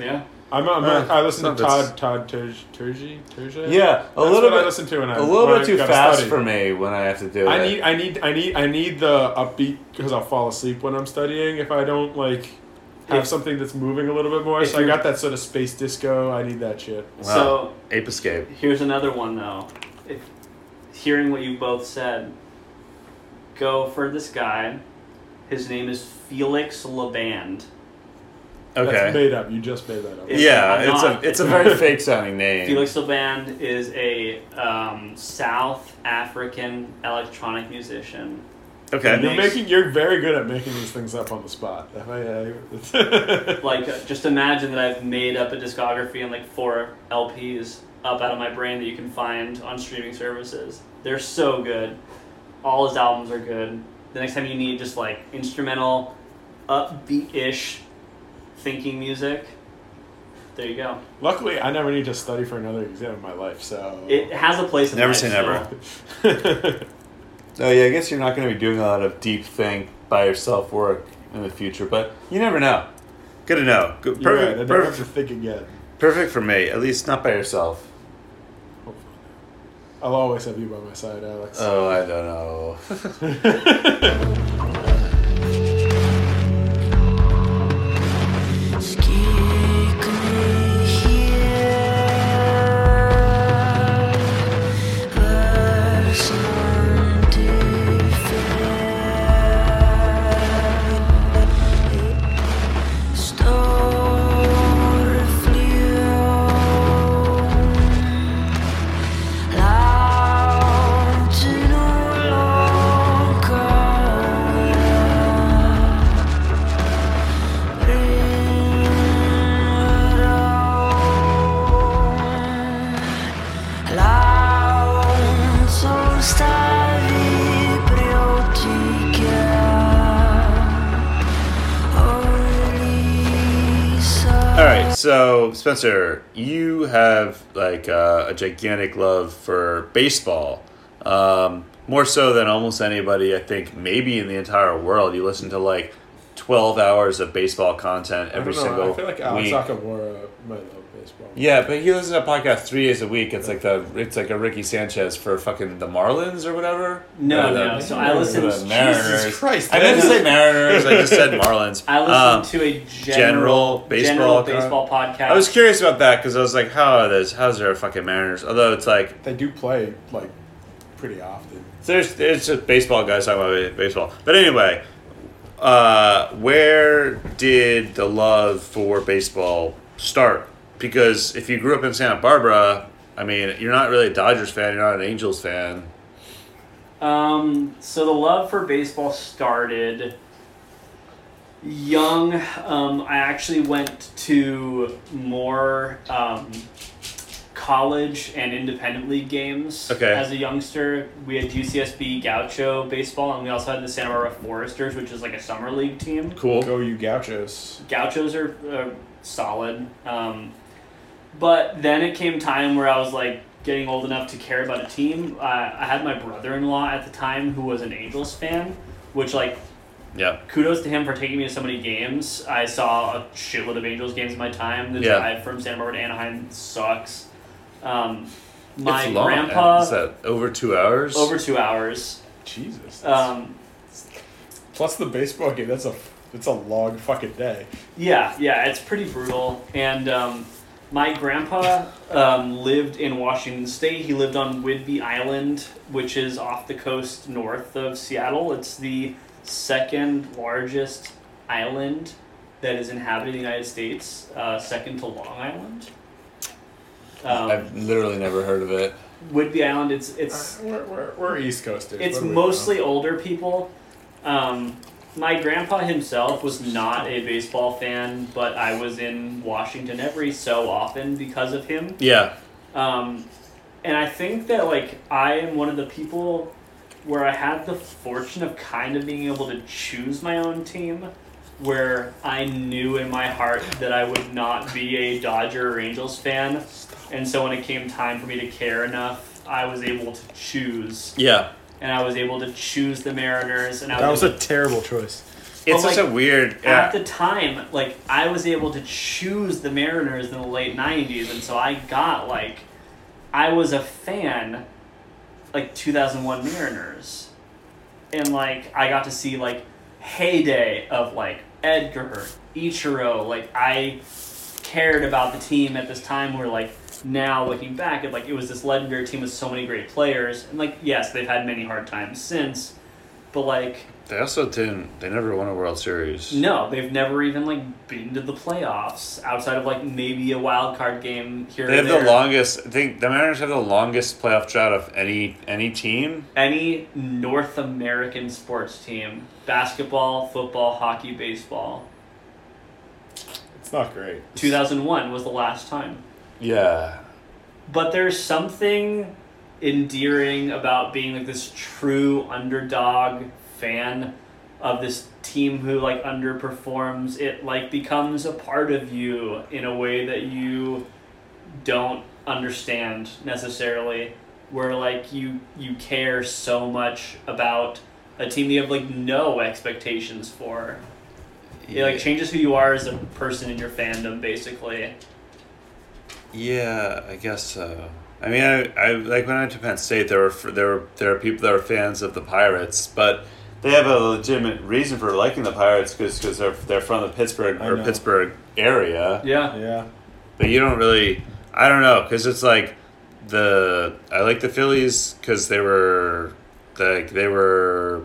I'm, I'm Uh, I listen to some of it's- Todd Todd Turge Turge Turge. Yeah, a That's little what I bit. listen to when I a little when bit I too gotta fast study. for me when I have to do I it. need I need I need I need the upbeat because I'll fall asleep when I'm studying if I don't like have If- something that's moving a little bit more. if So I you're- got that sort of space disco. I need that shit. Wow. So Ape Escape. here's another one though. If hearing what you both said, go for this guy. His name is Felix Laband. Okay. That's made up. You just made that up. It's- yeah, I'm it's not- a it's a very fake sounding name. Felix Laband is a um, South African electronic musician. Okay. You're Makes- making. You're very good at making these things up on the spot. If I, uh, Like, uh, just imagine that I've made up a discography and like four L Ps up out of my brain that you can find on streaming services. They're so good. All his albums are good. The next time you need just like instrumental, upbeat-ish thinking music, there you go. Luckily, I never need to study for another exam in my life. So It has a place in Never life say still. never. Oh yeah, I guess you're not going to be doing a lot of deep think by yourself work in the future, but you never know. Good to know. Good, You're right. I perfect, don't have to perfect, think again. perfect for me. At least not by yourself. I'll always have you by my side, Alex. Oh, I don't know. All right, so Spencer, you have like uh, a gigantic love for baseball, um, more so than almost anybody. I think maybe in the entire world. You listen to like twelve hours of baseball content I every don't know. single I feel like Alex week. Nakamura might love baseball. Yeah, but he listens to a podcast three days a week. It's like the it's like a Ricky Sanchez for fucking the Marlins or whatever. No, Uh, the- no. So I listen the to Mariners. Jesus Christ! I meant to say Mariners. I just said Marlins. I listen Um, to a general general baseball general baseball podcast. I was curious about that because I was like, how are this? How's there a fucking Mariners? Although it's like They do play like pretty often. there's it's just baseball guys talking about baseball. But anyway, uh, where did the love for baseball start? Because if you grew up in Santa Barbara, I mean, you're not really a Dodgers fan. You're not an Angels fan. Um, so the love for baseball started young. Um, I actually went to more um, college and independent league games Okay. as a youngster. We had U C S B Gaucho baseball, and we also had the Santa Barbara Foresters, which is like a summer league team. Cool. Go you Gauchos! Gauchos are uh, solid. Um, but then it came time where I was like getting old enough to care about a team. Uh, I had my brother-in-law at the time who was an Angels fan, which like Yeah. kudos to him for taking me to so many games. I saw a shitload of Angels games in my time. The Yeah. drive from Santa Barbara to Anaheim sucks. Um, my it's long. grandpa Is that over two hours? over two hours. Jesus. that's- Um, Plus the baseball game. That's a it's a long fucking day. Yeah, yeah, it's pretty brutal. And um, my grandpa um, lived in Washington State. He lived on Whidbey Island, which is off the coast north of Seattle. It's the second largest island that is inhabited in the United States, uh, second to Long Island. Um, I've literally never heard of it. Whidbey Island, it's it's Uh, we're, we're, we're East Coasters. it's What do we mostly know? older people. Um, my grandpa himself was not a baseball fan, but I was in Washington every so often because of him. Yeah. Um, and I think that like I am one of the people where I had the fortune of kind of being able to choose my own team, where I knew in my heart that I would not be a Dodger or Angels fan, and so when it came time for me to care enough, I was able to choose. Yeah. And I was able to choose the Mariners, and I That was, was able, a terrible choice. It's But, such like, a weird. At Yeah. the time, like, I was able to choose the Mariners in the late nineties, and so I got, like, I was a fan, like, two thousand one Mariners. And, like, I got to see, like, heyday of, like, Edgar, Ichiro. Like, I cared about the team at this time where, like, now looking back, it, like, it was this legendary team with so many great players. And, like, yes, they've had many hard times since, but, like... They also didn't. They never won a World Series. No, they've never even, like, been to the playoffs outside of, like, maybe a wild card game here They and have there. the longest. I think the Mariners have the longest playoff drought of any any team. Any North American sports team, basketball, football, hockey, baseball. It's not great. two thousand one was the last time. Yeah. But there's something endearing about being, like, this true underdog fan of this team who, like, underperforms. It, like, becomes a part of you in a way that you don't understand necessarily, where, like, you you care so much about a team you have, like, no expectations for. It, like, changes who you are as a person in your fandom, basically. Yeah, I guess so. I mean, I, I like when I went to Penn State. There were there were there are people that are fans of the Pirates, but they have a legitimate reason for liking the Pirates because they're they're from the Pittsburgh I or know. Pittsburgh area. Yeah. Yeah. But you don't really. I don't know because it's like the I like the Phillies because they were like they were.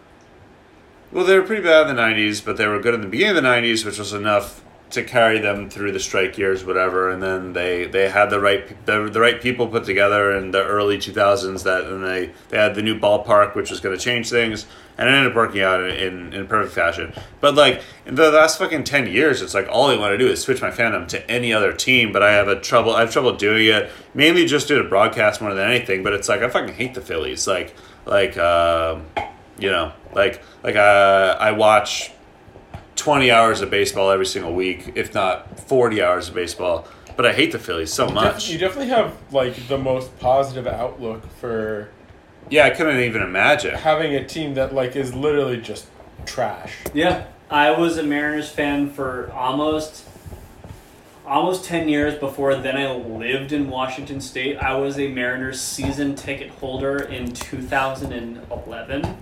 Well, they were pretty bad in the nineties, but they were good in the beginning of the nineties, which was enough to carry them through the strike years, whatever. And then they, they had the right the, the right people put together in the early two thousands. That and they, they had the new ballpark, which was going to change things, and it ended up working out in, in perfect fashion. But like in the last fucking ten years, it's like all I want to do is switch my fandom to any other team. But I have a trouble. I have trouble doing it mainly just due to broadcast more than anything. But it's like I fucking hate the Phillies. Like like um, you know like like uh, I watch twenty hours of baseball every single week, if not forty hours of baseball. But I hate the Phillies so much. You definitely have like the most positive outlook for Yeah, I couldn't even imagine. having a team that like is literally just trash. Yeah. I was a Mariners fan for almost almost ten years before then I lived in Washington State. I was a Mariners season ticket holder in two thousand eleven.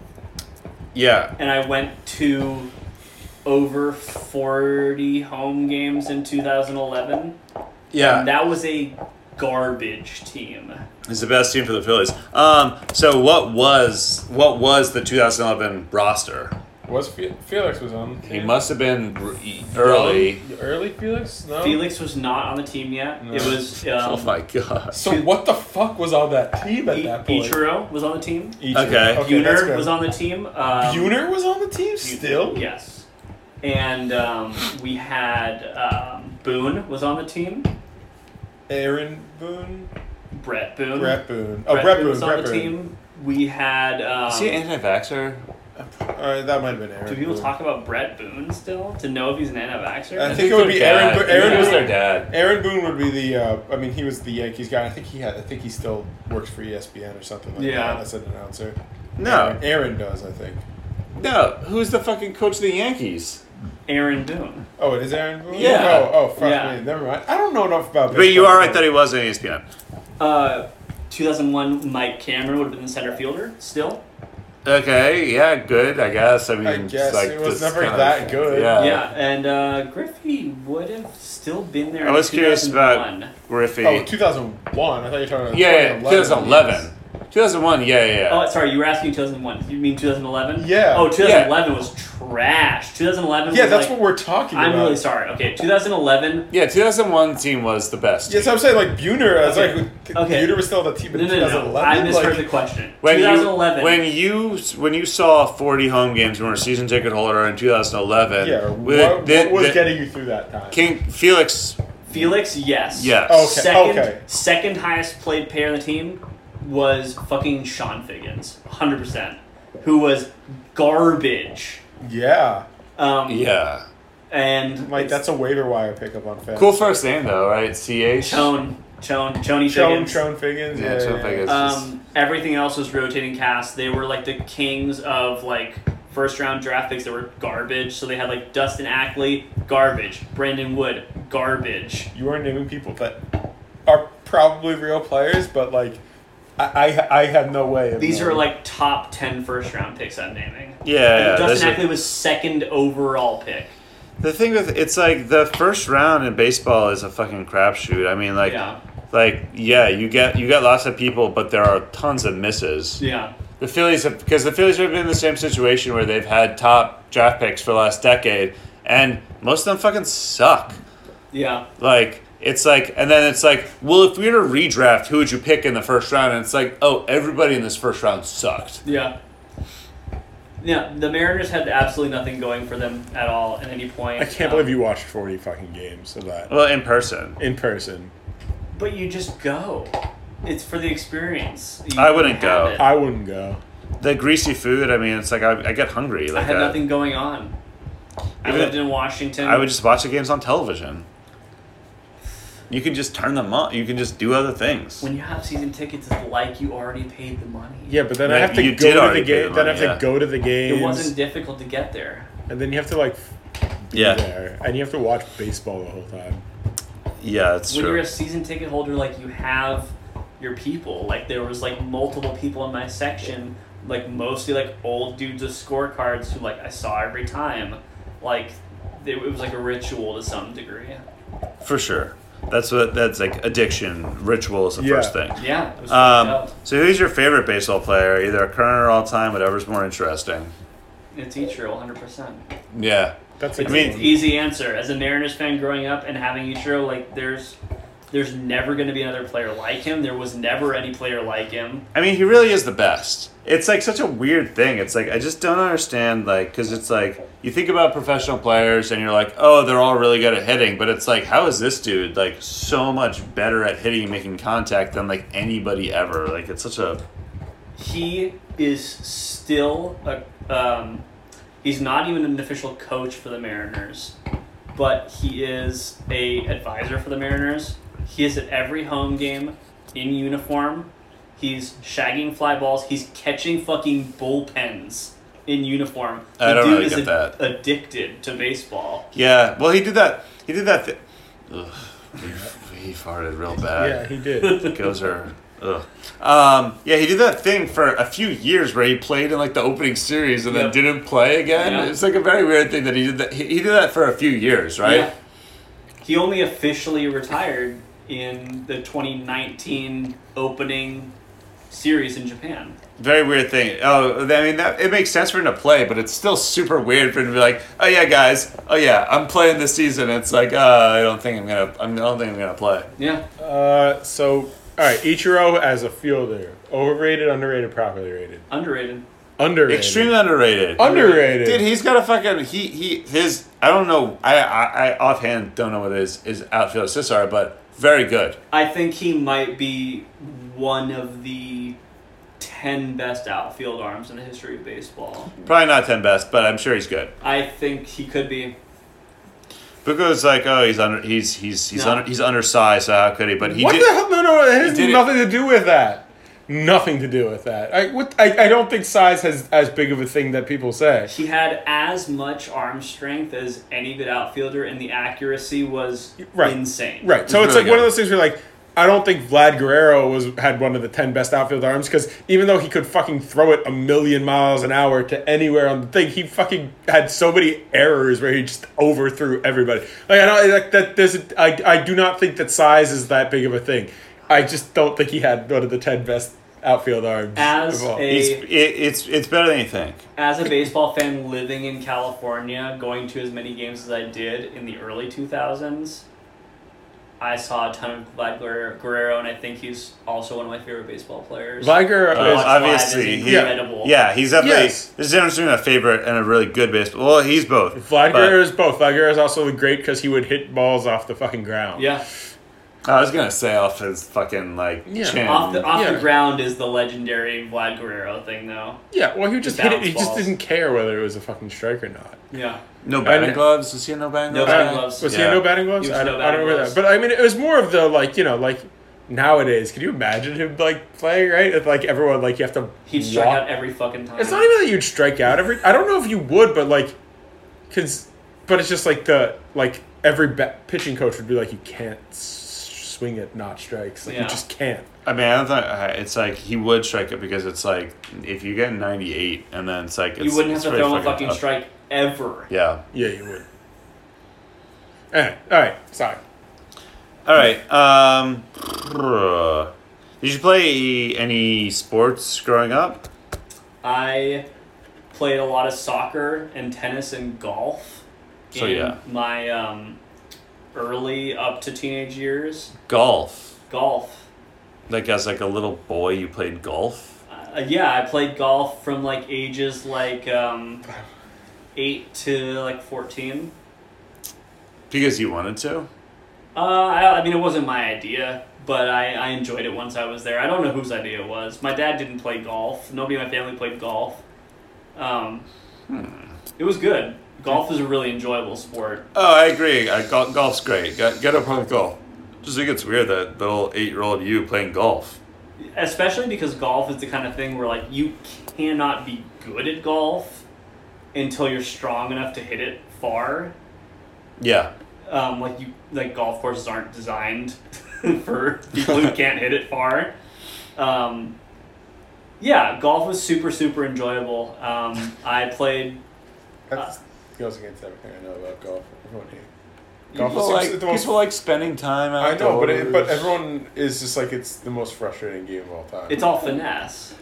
Yeah. And I went to over forty home games in two thousand eleven. Yeah. And that was a garbage team. It's the best team for the Phillies. Um, so what was what was the two thousand eleven roster? Was Fe- Felix was on the team? He must have been r- early. No? Early Felix? No. Felix was not on the team yet. No. It was Oh um, my god. So what the fuck was on that team at I- that point? Ichiro was on the team. Ichiro. Okay. that's Buhner good. was on the team. Um, Buhner was on the team still? Yes. And um, we had um, Boone was on the team. Aaron Boone? Brett Boone. Brett Boone. Oh, Brett Brett Boone Boone. was on Brett the Boone. team. We had. Um, Is he an anti-vaxxer? Alright, that might have been Aaron. do people Boone. talk about Brett Boone still to know if he's an anti-vaxxer? I think it would be Aaron Bo- Aaron Aaron was Boone. their dad. Aaron Boone would be the. Uh, I mean, he was the Yankees guy. I think he had. I think he still works for E S P N or something like Yeah. that as an announcer. No. Aaron, Aaron does, I think. No. Who's the fucking coach of the Yankees? Aaron Boone. Oh, it is Aaron Boone. Yeah. Oh, oh, fuck Yeah. me. Never mind. I don't know enough about. But you baseball. are right that he was on E S P N. Uh, two thousand one, Mike Cameron would have been the center fielder still. Okay, yeah, good, I guess. I mean, I it's guess like it was this never kind of- that good. Yeah. Yeah, and uh, Griffey would have still been there. I was in curious about two thousand one. Griffey. Oh, two thousand one. I thought you were talking about yeah, yeah, twenty eleven. twenty eleven. two thousand one, yeah, yeah, yeah. Oh, sorry, you were asking two thousand one. You mean two thousand eleven? Yeah. Oh, two thousand eleven was trash. two thousand eleven Yeah, was that's like, what we're talking I'm about. really sorry. Okay, two thousand eleven. Yeah, two thousand one team was the best. Yes, I'm saying like Buhner. I was Okay. like, Okay. Buhner was still the team in No, no, no, twenty no. eleven. I misheard like, the question. When two thousand you eleven. when you when you saw forty home games when you were a season ticket holder in two thousand eleven, Yeah. with What, the- what was the- getting you through that time? King Felix? Felix, yes. Yes. Okay. Second, okay. second highest played player on the team was fucking Sean Figgins, one hundred percent, who was garbage. Yeah. Um, Yeah. And Like that's a waiver wire pickup on fantasy. Cool first name though, right? C H. Chone, Chone, Choney Chone, Figgins. Chone Figgins. Yeah, Yeah, Chone yeah, Figgins. yeah. Um, everything else was rotating cast. They were like the kings of like first round draft picks that were garbage. So they had like Dustin Ackley, garbage. Brandon Wood, garbage. You are naming people that are probably real players, but like, I I, I have no way of These knowing. are like top ten first round picks I'm naming. Yeah, yeah. And there's Dustin a- Ackley was second overall pick. The thing with it's like the first round in baseball is a fucking crapshoot. I mean, like, Yeah. like yeah, you get you get lots of people, but there are tons of misses. Yeah. The Phillies have because the Phillies have been in the same situation where they've had top draft picks for the last decade, and most of them fucking suck. Yeah. Like it's like, and then it's like, well, if we were to redraft, who would you pick in the first round? And it's like, oh, everybody in this first round sucked. Yeah. Yeah, the Mariners had absolutely nothing going for them at all at any point. I can't Um, believe you watched forty fucking games of that Well, in person, in person. But you just go. It's for the experience. You I wouldn't have go. it. I wouldn't go. the greasy food. I mean, it's like I, I get hungry. I Like had uh, nothing going on. I Even- lived in Washington. I would just watch the games on television. You can just turn them on. You can just do other things. When you have season tickets, it's like you already paid the money. Yeah, but then I Right, have to you go did to the already pay the game. Then I money, have yeah. to go to the games. It wasn't difficult to get there. And then you have to like be Yeah. there, and you have to watch baseball the whole time. Yeah, it's When true. you're a season ticket holder, like you have your people. Like there was like multiple people in my section, like mostly like old dudes with scorecards who like I saw every time. Like it, it was like a ritual to some degree. For sure. That's what that's like addiction. Ritual is the Yeah. first thing. Yeah, it was Um, fucked up. so who's your favorite baseball player? Either current or all time, whatever's more interesting. It's Ichiro, one hundred percent. Yeah. That's a It's I mean- an easy answer. As a Mariners fan growing up and having Ichiro, like there's there's never going to be another player like him. There was never any player like him. I mean, he really is the best. It's like such a weird thing. It's like I just don't understand, like, because it's like you think about professional players and you're like, oh, they're all really good at hitting, but it's like, how is this dude like so much better at hitting and making contact than like anybody ever? Like, it's such a He is still a. Um, he's not even an official coach for the Mariners, but he is a advisor for the Mariners. He is at every home game in uniform. He's shagging fly balls. He's catching fucking bullpens in uniform. The I don't dude really is get that. addicted to baseball. yeah. Well, he did that. He did that. Th- Ugh, he, he farted real bad. Yeah, he did. Gozer. Ugh. Um, yeah, he did that thing for a few years where he played in like the opening series and then Yep. didn't play again. Yeah. It's like a very weird thing that he did that. He, he did that for a few years, right? Yeah. He only officially retired in the twenty nineteen opening series in Japan. Very weird thing. Oh, I mean, that it makes sense for him to play, but it's still super weird for him to be like, "Oh yeah, guys. Oh yeah, I'm playing this season." It's like, uh, I don't think I'm gonna. I don't think I'm gonna play. Yeah. Uh, so all right, Ichiro as a fielder, overrated, underrated, properly rated, Underrated. underrated, Extremely underrated. underrated. Dude, he's got a fucking he he his. I don't know. I I, I offhand don't know what his his outfield assists are, but very good. I think he might be one of the ten best outfield arms in the history of baseball. Probably not ten best, but I'm sure he's good. I think he could be. Because like, oh, he's under he's he's he's No. under, he's undersized, so how could he? But he what did. the hell? No, no, it has did it- nothing to do with that. Nothing to do with that. I, what, I, I don't think size has as big of a thing that people say. He had as much arm strength as any good outfielder, and the accuracy was Right. insane. Right. So It's it's really like one good. of those things where like I don't think Vlad Guerrero was had one of the ten best outfield arms because even though he could fucking throw it a million miles an hour to anywhere on the thing, he fucking had so many errors where he just overthrew everybody. Like I don't like that. There's a, I I do not think that size is that big of a thing. I just don't think he had one of the ten best outfield arms As of all. a- He's, it, it's it's better than you think. As a baseball fan living in California, going to as many games as I did in the early two thousands, I saw a ton of Vlad Guerrero, Guerrero, and I think he's also one of my favorite baseball players. Vlad Guerrero Uh, is Vlad obviously, is he- incredible. Yeah, he's definitely. Yes. There's a difference between a favorite and a really good baseball. Well, he's both. Vlad but- Guerrero is both. Vlad Guerrero is also great because he would hit balls off the fucking ground. Yeah. I was gonna say off his fucking like Yeah. chin. Off the off Yeah. the ground is the legendary Vlad Guerrero thing, though. Yeah, well, he would just hit it. Bounce He just balls. didn't care whether it was a fucking strike or not. Yeah. no batting And- gloves. Was he a no batting No gloves? batting guy? gloves. Was he Yeah. had no batting gloves? He was I no don't, I batting don't remember gloves. that. But I mean, it was more of the like you know like nowadays, can you imagine him like playing, right? If like everyone like you have to He'd strike walk- out every fucking time. It's not even that you'd strike out every. I don't know if you would, but like, cause, but it's just like the like every ba- pitching coach would be like, you can't s- swing at not strikes. Like Yeah. you just can't. I mean, I don't think, uh, it's like he would strike it because it's like if you get ninety-eight and then it's like it's, you wouldn't have it's to pretty throw him a fucking tough. strike ever. Yeah. Yeah, you would. Anyway, all right. Sorry. All right. Um, did you play any sports growing up? I played a lot of soccer and tennis and golf So, in yeah. my um, early up to teenage years. Golf. Golf. Like as like a little boy, you played golf. Uh, yeah, I played golf from like ages like um, eight to like fourteen. Because you wanted to. Uh, I, I mean, it wasn't my idea, but I, I enjoyed it once I was there. I don't know whose idea it was. My dad didn't play golf. Nobody in my family played golf. Um, Hmm. It was good. Golf is a really enjoyable sport. Oh, I agree. I, gol- golf's great. Get, get up on golf. Just think it's weird that little eight-year-old you playing golf. Especially because golf is the kind of thing where like you cannot be good at golf until you're strong enough to hit it far. Yeah. Um, like you, like golf courses aren't designed for people who can't hit it far. Um, yeah, golf was super super enjoyable. Um, I played. That goes against everything I know about golf. Everyone hates. Golf Golf people is like, the most- people like spending time I outdoors. know, but it, but everyone is just like it's the most frustrating game of all time. It's all finesse.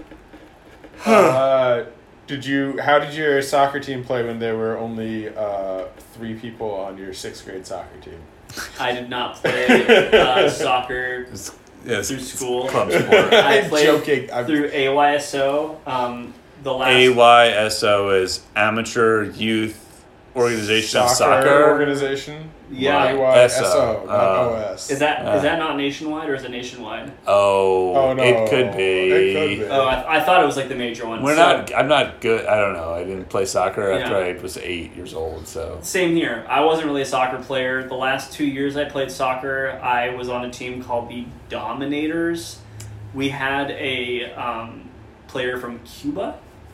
Uh, did you? How did your soccer team play when there were only uh, three people on your sixth grade soccer team? I did not play uh, soccer It's, yeah, it's, through it's school. club sport. I I'm played joking. I'm, through A Y S O. Um, the last A Y S O is Amateur Youth Organization of Soccer. organization. Yeah. A Y S O, S O, not uh, O S. is that Uh. is that not nationwide or is it nationwide? Oh, Oh, no. it could be. It could be. Oh, I, I thought it was like the major one. We're So, not. I'm not good. I don't know. I didn't play soccer after Yeah. I was eight years old. So Same here. I wasn't really a soccer player. The last two years I played soccer, I was on a team called the Dominators. We had a um, player from Cuba,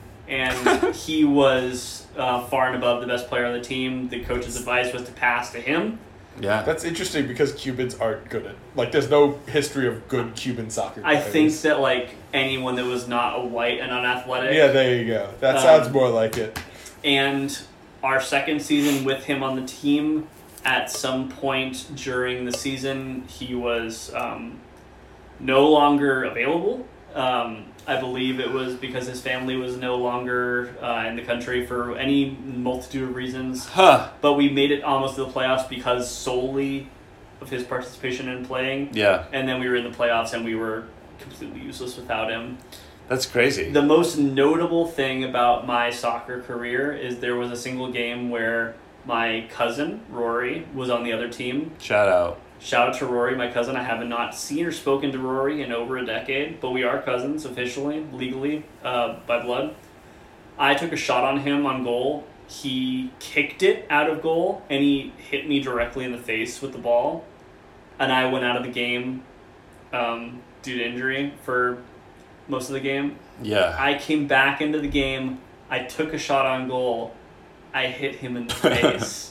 and he was uh, far and above the best player on the team. The coach's advice was to pass to him. yeah, That's interesting because Cubans aren't good at. Like, there's no history of good Cuban soccer. I players. think that like anyone that was not a white and unathletic. Yeah, there you go. That Um, sounds more like it. And our second season with him on the team, at some point during the season, he was um, no longer available. Um, I believe it was because his family was no longer uh, in the country for any multitude of reasons. huh? But we made it almost to the playoffs because solely of his participation in playing. Yeah, And then we were in the playoffs and we were completely useless without him. that's crazy. The most notable thing about my soccer career is there was a single game where my cousin, Rory, was on the other team. Shout out. Shout out to Rory, my cousin. I have not seen or spoken to Rory in over a decade, but we are cousins officially, legally, uh, by blood. I took a shot on him on goal. He kicked it out of goal, and he hit me directly in the face with the ball. And I went out of the game um, due to injury for most of the game. Yeah. I came back into the game. I took a shot on goal. I hit him in the face.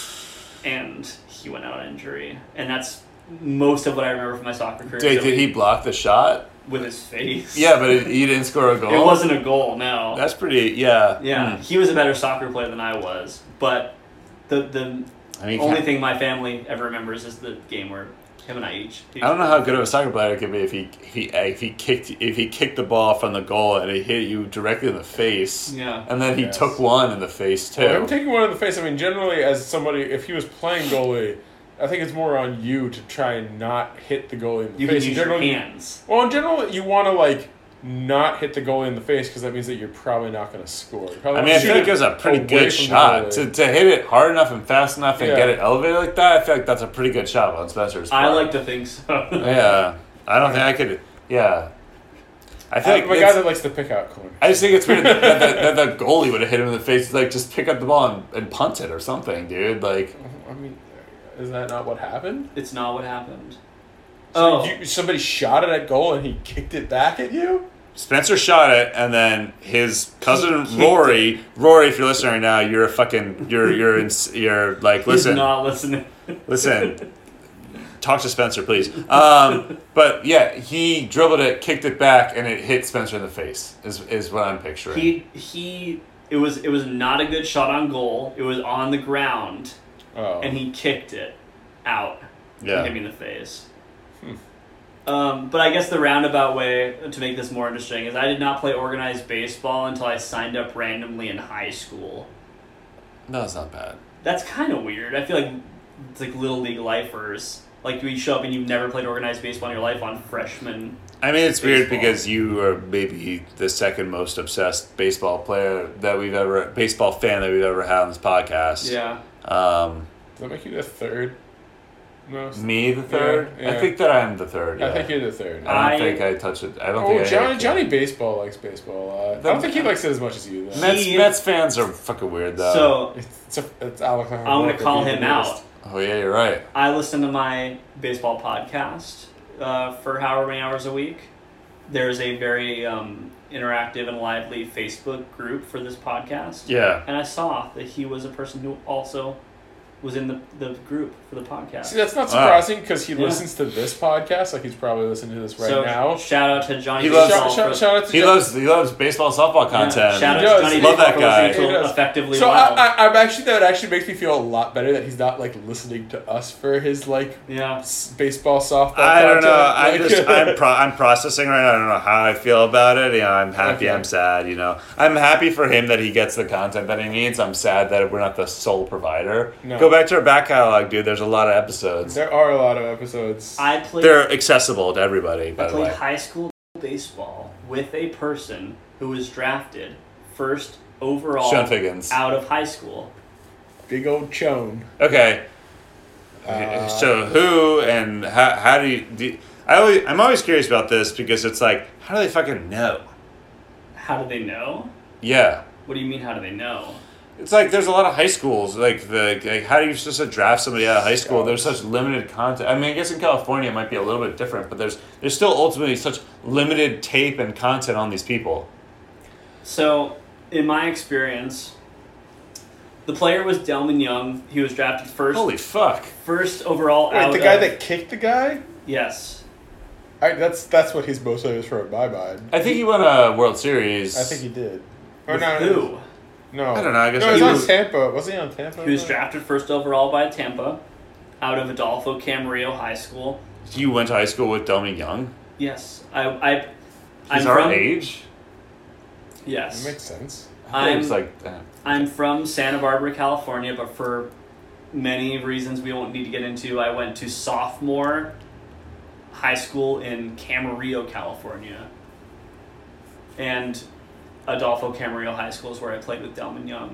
And he went out on injury. And that's most of what I remember from my soccer career. Did, So did he block the shot? With his face. Yeah, but it, he didn't score a goal. It wasn't a goal, no. That's pretty. Yeah. yeah, Hmm. he was a better soccer player than I was. But the the I mean, only can't- thing my family ever remembers is the game where him and I each. each I don't know how good of a soccer player it could be if he if he if he kicked if he kicked the ball from the goal and it hit you directly in the face. Yeah. And then he Yes. took one in the face too. Well, him taking one in the face, I mean, generally, as somebody, if he was playing goalie, I think it's more on you to try and not hit the goalie in the You can face. use In your general, you- hands. Well, in general, you want to, like, not hit the goalie in the face because that means that you're probably not going to score. You probably I wanna mean, I shoot feel like it was a pretty away good from the shot. goalie. To, to hit it hard enough and fast enough and Yeah. get it elevated like that, I feel like that's a pretty good shot on Spencer's part. I like to think so. Yeah. I don't think I could. Yeah. I feel I'm like a guy it's- that likes to pick out corners. I just think it's weird that, that, that, that the goalie would have hit him in the face. Like, just pick up the ball and, and punt it or something, dude. Like, I mean, is that not what happened? It's not what happened. Oh. you, somebody shot it at goal and he kicked it back at you? Spencer shot it, and then his cousin He kicked Rory. Rory, if you're listening right now, you're a fucking. You're you're in, you're like He's listen. not listening. Listen. Talk to Spencer, please. Um, but yeah, he dribbled it, kicked it back, and it hit Spencer in the face. Is is what I'm picturing. He he. It was it was not a good shot on goal. It was on the ground, Oh. and he kicked it out. Yeah. And hit me in the face. Um, but I guess the roundabout way to make this more interesting is I did not play organized baseball until I signed up randomly in high school. No, it's not bad. That's kind of weird. I feel like it's like little league lifers. Like you show up and you've never played organized baseball in your life on freshman. I mean, it's weird Baseball. because you are maybe the second most obsessed baseball player that we've ever, baseball fan that we've ever had on this podcast. Yeah. Um, Does that make you the third most? me, the third? Yeah, yeah. I think that I'm the third. I Yeah. think you're the third. I don't I- think I touch it. I don't Oh, think I Johnny, hit it. Johnny Baseball likes baseball a lot. I don't think he likes it as much as you, though. Mets, He- Mets fans are fucking weird, though. So It's, a, it's Alex. I'm going to call him out. Oh, yeah, you're right. I listen to my baseball podcast uh, for however many hours a week. There's a very um, interactive and lively Facebook group for this podcast. Yeah. And I saw that he was a person who also was in the, the group for the podcast. See, that's not Wow. surprising because he Yeah. listens to this podcast. Like he's probably listening to this right so now. shout out to Johnny He loves- Baseball Shout, shout, for- shout out to He John- loves he loves baseball, softball yeah, content. shout out He to does. Johnny He Baseball Love that for guy. listening He to does. effectively So well. I, I, I'm actually that actually makes me feel a lot better that he's not like listening to us for his like yeah. s- baseball softball. I don't know. content. I'm Like- just I'm pro- I'm processing right now. I don't know how I feel about it. You know, I'm happy. Okay. I'm sad. You know, I'm happy for him that he gets the content that he needs. I'm sad that we're not the sole provider. No. Go back to our back catalog, dude. There's a lot of episodes. There are a lot of episodes. I played, They're accessible to everybody. I By the played way, high school baseball with a person who was drafted first overall Sean Figgins. out of high school. Big old chone. Okay. Uh, so who and how, how do you? Do, I always, I'm always curious about this because it's like, how do they fucking know? How do they know? Yeah. What do you mean, how do they know? It's like there's a lot of high schools. Like the like, how do you supposed to draft somebody out of high school? There's such limited content. I mean, I guess in California it might be a little bit different, but there's there's still ultimately such limited tape and content on these people. So, in my experience, the player was Delman Young. He was drafted first Holy fuck! first overall Wait, out the guy of, that kicked the guy? Yes. I, that's that's what he's most famous for in my mind. I think he won a World Series. I think he did. Or With no, who? No. I don't know, I guess no, he he was was- on Tampa. Wasn't he on Tampa? He was drafted first overall by Tampa out of Adolfo Camarillo High School. You went to high school with Delmy Young. Yes. I I He's I'm our from, age. Yes. That makes sense. I thought he was I'm- like. uh, I'm from Santa Barbara, California, but for many reasons we won't need to get into, I went to sophomore high school in Camarillo, California. And Adolfo Camarillo High School is where I played with Delman Young.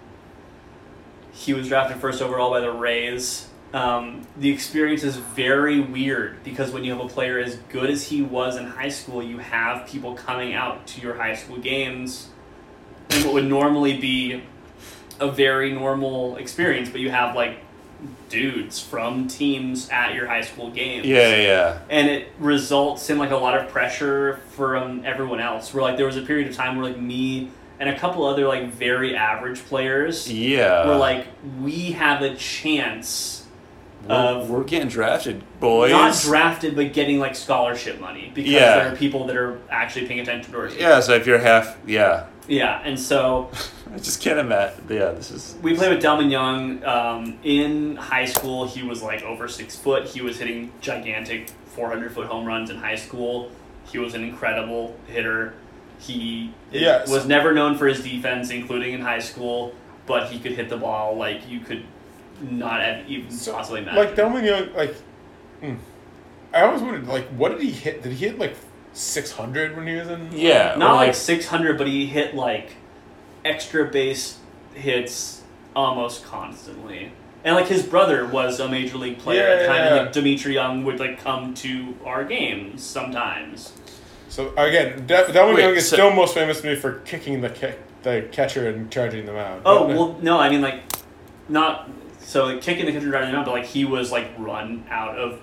He was drafted first overall by the Rays. Um, the experience is very weird because when you have a player as good as he was in high school, you have people coming out to your high school games in what would normally be a very normal experience, but you have like dudes from teams at your high school games. Yeah, yeah. And it results in like a lot of pressure from everyone else. Where like there was a period of time where like me and a couple other like very average players Yeah. were like, we have a chance we're, of we're getting drafted, boys. not drafted, but getting like scholarship money because Yeah. there are people that are actually paying attention to our team. Yeah, so if you're half, yeah. Yeah, and so I just can't imagine. Yeah, this is. we played with Delman Young. Um, in high school, he was like over six foot. He was hitting gigantic four hundred foot home runs in high school. He was an incredible hitter. He Yes. was never known for his defense, including in high school, but he could hit the ball like you could not have even So, possibly imagine. Like Delman Young, like mm, I always wondered, like, what did he hit? Did he hit like six hundred when he was in? Yeah. Not or like six hundred, but he hit like extra base hits almost constantly. And like his brother was a major league player at the Yeah, time, yeah, and yeah. like Dimitri Young would like come to our games sometimes. So again, De- Delman Wait, Young is so- still most famous to me for kicking the kick, the catcher and charging them out. Oh But- well, no, I mean like not so like kicking the catcher driving him out, but like he was like run out of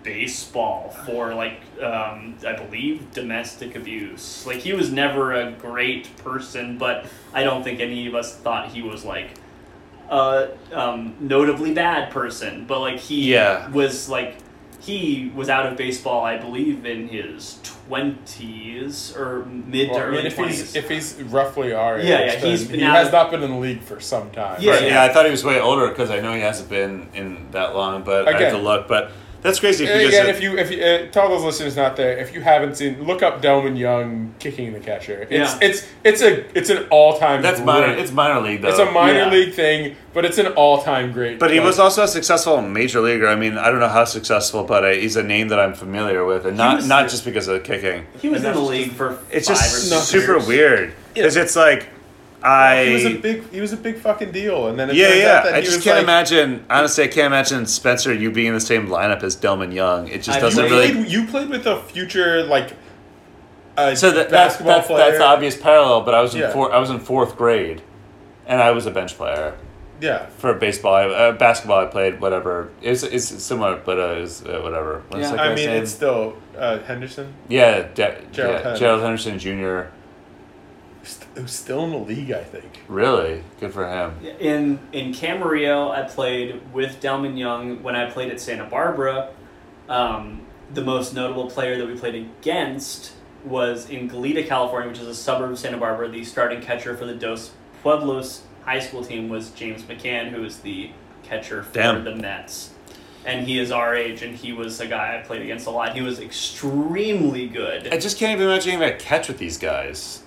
baseball for like um, I believe domestic abuse. Like he was never a great person, but I don't think any of us thought he was like a um, notably bad person. But like he Yeah. was like he was out of baseball, I believe, in his twenties or mid Well, to I mean, early if twenties. he's if he's roughly our age, Yeah, yeah, then he's he been out has of- not been in the league for some time. Yeah, Right, yeah. yeah, I thought he was way older because I know he hasn't been in that long, but I Again. have to look. But that's crazy because Again, it- if you if you uh, tell those listeners not there, if you haven't seen, look up Delman Young kicking the catcher. It's Yeah. it's it's a it's an all time. that's minor. It's minor league though. It's a minor Yeah. league thing, but it's an all time great. But he like, was also a successful major leaguer. I mean, I don't know how successful, but uh, he's a name that I'm familiar with, and not was- not just because of the kicking. He was And in the that's league for It's five just or six super years. weird because it's like I. he was a big he was a big fucking deal, and then it yeah, turns yeah. out that I he just was can't like, imagine. Honestly, I can't imagine Spencer you being in the same lineup as Delman Young. It just I doesn't you really. played, you played with a future like uh, So that, that's basketball that's, player. that's the obvious parallel. But I was in Yeah. four, I was in fourth grade, and I was a bench player Yeah, for baseball. I, uh, basketball, I played whatever. It's it's similar, but uh, it's uh, whatever. What's Yeah. that I guy's mean name? it's still uh, Henderson, yeah, De- Gerald yeah, Henderson. Gerald Henderson Junior st- who's still in the league, I think. Really good for him. In in Camarillo, I played with Delman Young when I played at Santa Barbara. Um, the most notable player that we played against was in Goleta, California, which is a suburb of Santa Barbara. The starting catcher for the Dos Pueblos high school team was James McCann, who is the catcher for Damn. the Mets. And he is our age, and he was a guy I played against a lot. He was extremely good. I just can't even imagine him at catch with these guys.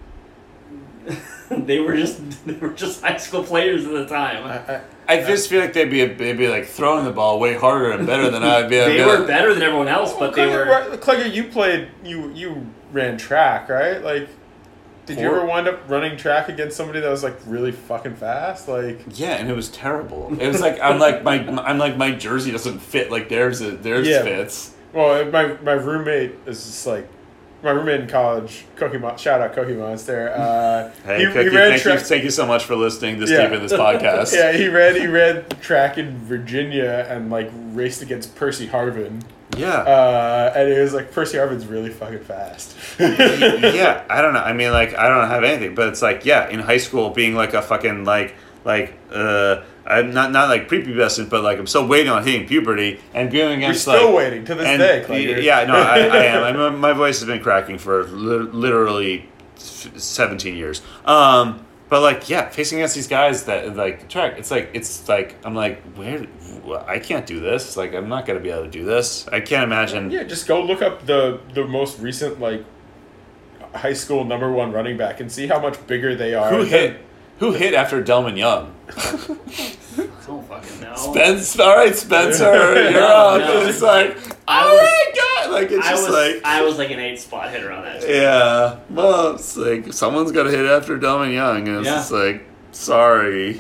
they were just they were just high school players at the time. I, I, I just feel like they'd be they'd be like throwing the ball way harder and better than I'd be. I'd They be were like, better than everyone else, but they were. Clugger, you played you you ran track, right? Like, did you Four- ever wind up running track against somebody that was like really fucking fast? Like, yeah, and it was terrible. It was like I'm like my I'm like my jersey doesn't fit like theirs theirs Yeah. fits. well, my my roommate is just like. My roommate in college, Cookie Mon- shout out Cookie Monster. Uh, Hey, he, Cookie, he ran thank track. you thank you so much for listening this Yeah. deep in this podcast. Yeah, he ran he ran track in Virginia and like raced against Percy Harvin. Yeah. Uh, and it was like Percy Harvin's really fucking fast. yeah, I don't know. I mean, like, I don't have anything, but it's like, yeah, in high school, being like a fucking like, like, uh, I'm not not like prepubescent, but like I'm still waiting on hitting puberty and going You're against still like, waiting to this and, day. Clugger. yeah, no, I, I am. I mean, my voice has been cracking for li- literally seventeen years. Um, but like, yeah, facing against these guys that like track, it's like it's like I'm like, where? I can't do this. Like, I'm not gonna be able to do this. I can't imagine. Yeah, just go look up the the most recent like high school number one running back and see how much bigger they are. Who than- hit? Who hit after Delman Young? I don't fucking know. Spence, all right, Spencer, you're No, up. no. It's like, I all was- right, God, like it's I just was like, I was like an eight spot hitter on that team. yeah. Well, it's like someone's got to hit after Delman Young, and it's Yeah. just like, sorry.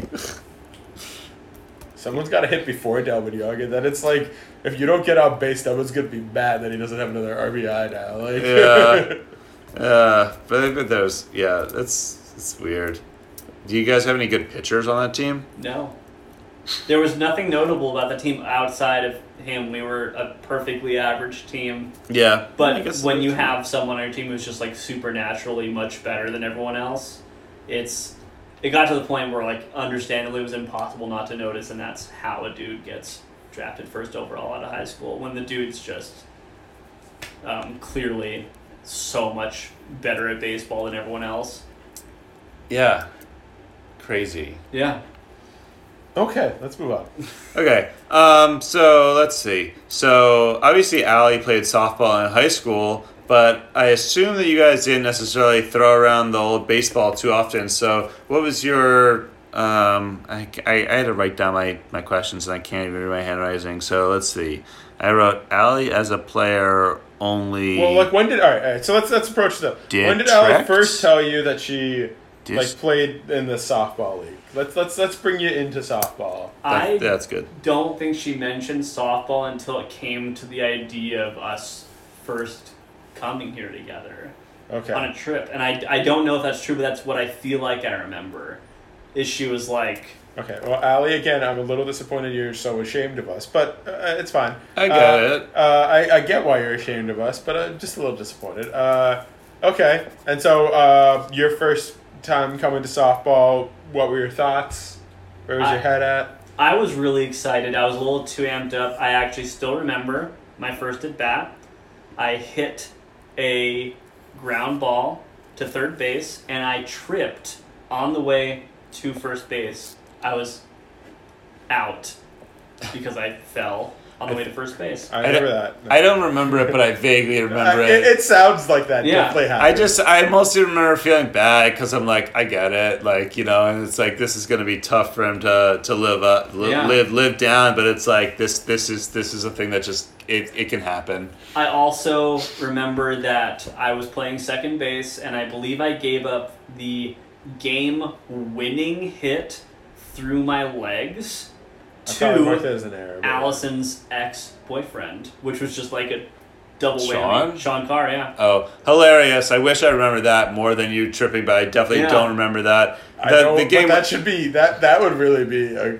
Someone's got to hit before Delvin Young, and then it's like if you don't get on base, Delvin's gonna be mad that he doesn't have another R B I now. Like, Yeah. Uh, but but there's yeah, that's it's weird. Do you guys have any good pitchers on that team? No. There was nothing notable about the team outside of him. We were a perfectly average team. Yeah, I But guess when so. you have someone on your team who's just like supernaturally much better than everyone else, it's it got to the point where like understandably it was impossible not to notice, and that's how a dude gets drafted first overall out of high school when the dude's just um, clearly so much better at baseball than everyone else. yeah, crazy. Yeah. okay, let's move on. Okay, um, so let's see. So obviously, Allie played softball in high school, but I assume that you guys didn't necessarily throw around the old baseball too often. So what was your? Um, I, I, I had to write down my, my questions, and I can't even read my handwriting. So let's see. I wrote Allie as a player only. Well, like when did all right? All right so let's let's approach that. When did Detract? Allie first tell you that she Dis- like played in the softball league? Let's let's let's bring you into softball. I That- that's good. don't think she mentioned softball until it came to the idea of us first coming here together Okay. on a trip. And I, I don't know if that's true, but that's what I feel like I remember. is she was like, Okay, well, Allie, again, I'm a little disappointed you're so ashamed of us, but uh, it's fine. I get uh, it. Uh, I, I get why you're ashamed of us, but I'm just a little disappointed. Uh, okay, and so uh, your first time coming to softball, what were your thoughts? Where was I- your head at? I was really excited. I was a little too amped up. I actually still remember my first at bat. I hit a ground ball to third base, and I tripped on the way to first base. I was out because I fell on the way to first base. I I remember don't- that. I don't remember it, but I vaguely remember Uh, it. it, it sounds like that Yeah. definitely happened. I just, I mostly remember feeling bad because I'm like, I get it, like, you know, and it's like this is going to be tough for him to to live up, li- Yeah. live live down, but it's like this this is this is a thing that just it, it can happen. I also remember that I was playing second base, and I believe I gave up the game-winning hit through my legs I probably marked to it as an error. but- Allison's ex-boyfriend, which was just like a double Sean? whammy. Sean Carr, yeah. Oh, hilarious! I wish I remember that more than you tripping, but I definitely Yeah. don't remember that. I The, know, the game. but that should be that. That would really be a.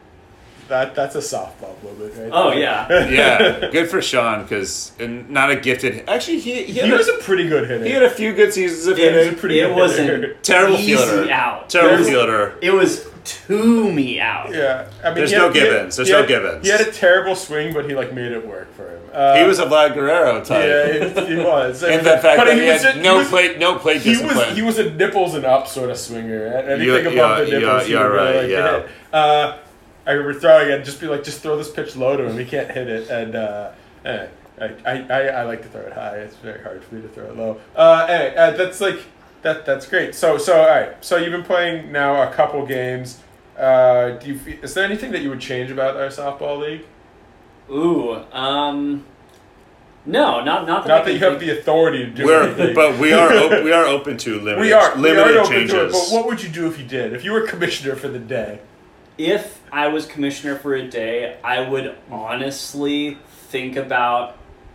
That that's a softball moment, right? Oh, there. yeah. yeah, good for Sean because not a gifted. Actually, he he, had He a- was a pretty good hitter. he had a few good seasons of It He was a hitting. pretty It good was hitter. an Terrible easy fielder. out. Terrible It was- fielder. It was to me out. Yeah, I mean, There's he no had- he had- Gibbons. There's he no had- Gibbons. He had a terrible swing, but he like made it work for him. Uh, He was a Vlad Guerrero type. Yeah, he, he was. In the fact But that he he was had a- no he was- plate, no plate He discipline. was he was a nipples and up sort of swinger. Anything You- above yeah, the nipples, yeah, he yeah, would really right, like to yeah. hit. Uh, I remember throwing it, just be like, just throw this pitch low to him. He can't hit it, and uh, eh, I, I, I, I like to throw it high. It's very hard for me to throw it low. Uh, anyway, uh, that's like that. That's great. So so all right. So you've been playing now a couple games. Uh, do you? fe- Is there anything that you would change about our softball league? Ooh, um, no, not not that. I Not that can you have think- the authority to do We're, anything. but we are op- we are open to limited we are limited we are open changes. to it. But what would you do if you did? If you were commissioner for the day? If I was commissioner for a day, I would honestly think about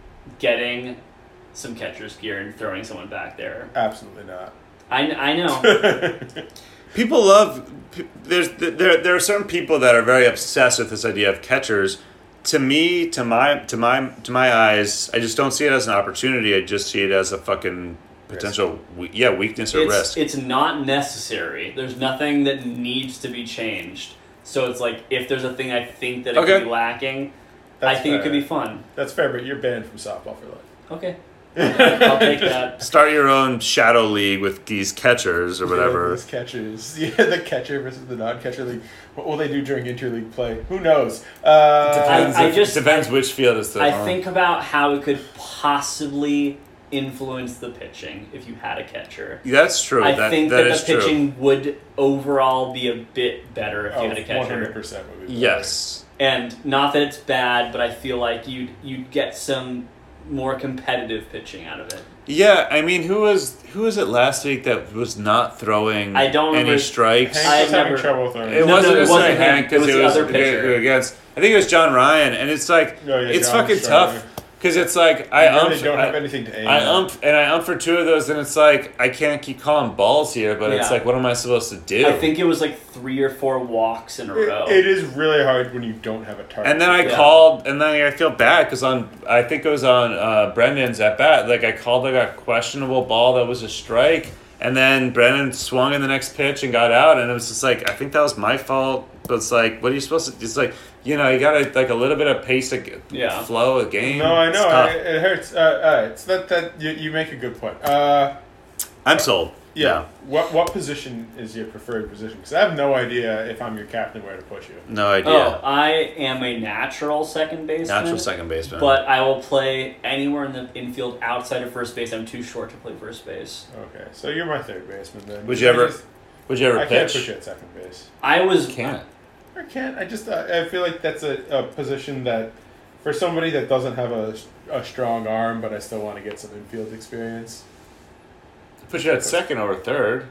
getting some catcher's gear and throwing someone back there. Absolutely not. I, I know. People love there's there there are certain people that are very obsessed with this idea of catchers. To me, to my to my to my eyes, I just don't see it as an opportunity. I just see it as a fucking potential we- yeah weakness or it's, risk. it's not necessary. There's nothing that needs to be changed. So it's like, if there's a thing I think that it Okay. could be lacking, That's I think fair. it could be fun. That's fair, but you're banned from softball for life. Okay. I'll take that. Start your own shadow league with these catchers or Yeah, whatever. these catchers. Yeah, the catcher versus the non-catcher league. What will they do during interleague play? Who knows? Uh, Depends, I if- just- depends I- which field it's the I think about how it could possibly influence the pitching if you had a catcher. that's true. I that, think that that, is the true. pitching would overall be a bit better if oh, you had a one hundred catcher. percent would be better. Yes. And not that it's bad, but I feel like you'd you'd get some more competitive pitching out of it. Yeah, I mean, who was who was it last week that was not throwing I don't any remember- strikes? Hank I was having never- trouble throwing. It No, wasn't no, it just wasn't like him. Hank because It was it the was other pitcher. against. I think it was John Ryan, and it's like Oh, yeah, it's John's fucking stronger. tough because it's like I I really ump, don't have I, anything to aim I at. ump and I ump for two of those, and it's like I can't keep calling balls here, but it's Yeah. like what am I supposed to do? I think it was like three or four walks in a row. It, it is really hard when you don't have a target. And then I Yeah. called, and then I feel bad because on I think it was on uh, Brendan's at bat. Like I called like a questionable ball that was a strike, and then Brendan swung in the next pitch and got out, and it was just like I think that was my fault. But it's like, what are you supposed to? It's like you know you gotta like a little bit of pace to get- Yeah. flow of game. No, I It's know. tough. It, it hurts. Uh, all right. So that, that you, you make a good point. Uh, I'm sold. yeah. What what position is your preferred position? Because I have no idea if I'm your captain where to put you. No idea. Oh, I am a natural second baseman. Natural second baseman. But I will play anywhere in the infield outside of first base. I'm too short to play first base. Okay, so you're my third baseman then. Would you ever- I, just, would you ever I can't pitch? put you at second base. I was Can't. I can't. I just uh, I feel like that's a, a position that for somebody that doesn't have a, a strong arm, but I still want to get some infield experience. Put you at second over third.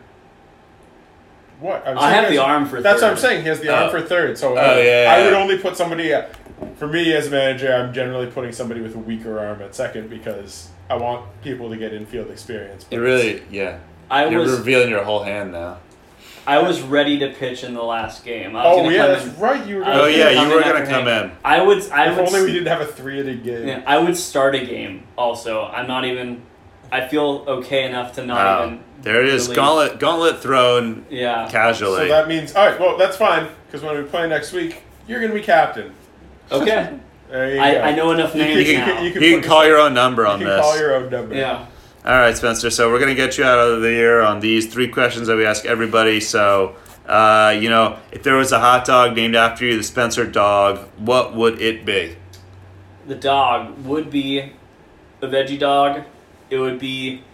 What? I'm I saying have the there's- arm for That's third. what I'm saying. He has the arm Oh. for third. So Oh, I, yeah, I would yeah. only put somebody. At, for me as a manager, I'm generally putting somebody with a weaker arm at second because I want people to get infield experience. but You really, yeah. I You're was revealing your whole hand now. I was ready to pitch in the last game. I was Oh gonna yeah, come that's in, right. You were. I Gonna Oh was yeah, gonna you were in gonna after come Hank. in. I would. I If would. only we didn't have a three-inning game. Yeah, I would start a game. Also, I'm not even. I feel okay enough to not Wow. even. There it is. really- Gauntlet, gauntlet thrown Yeah. casually. So that means, all right. Well, that's fine because when we play next week, you're gonna be captain. Okay. There you I, go. I know enough You names can, now. you you can, can put call yourself- your own number You on can this. call your own number. Yeah. All right, Spencer. So we're gonna get you out of the year on these three questions that we ask everybody. So, uh, you know, if there was a hot dog named after you, the Spencer dog, what would it be? The dog would be a veggie dog. It would be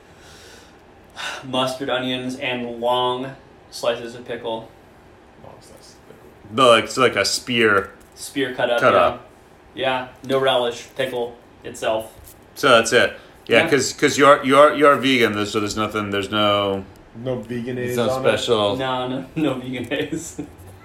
mustard, onions, and long slices of pickle. Oh, so that's- No, like it's like a spear. Spear cut up. Cut yeah. up. Yeah. No relish. Pickle itself. So that's it. Yeah, Yeah. because because you're you're you're vegan, there's- so there's nothing. There's no. No vegan It's aids no on special. No, no, no vegan days.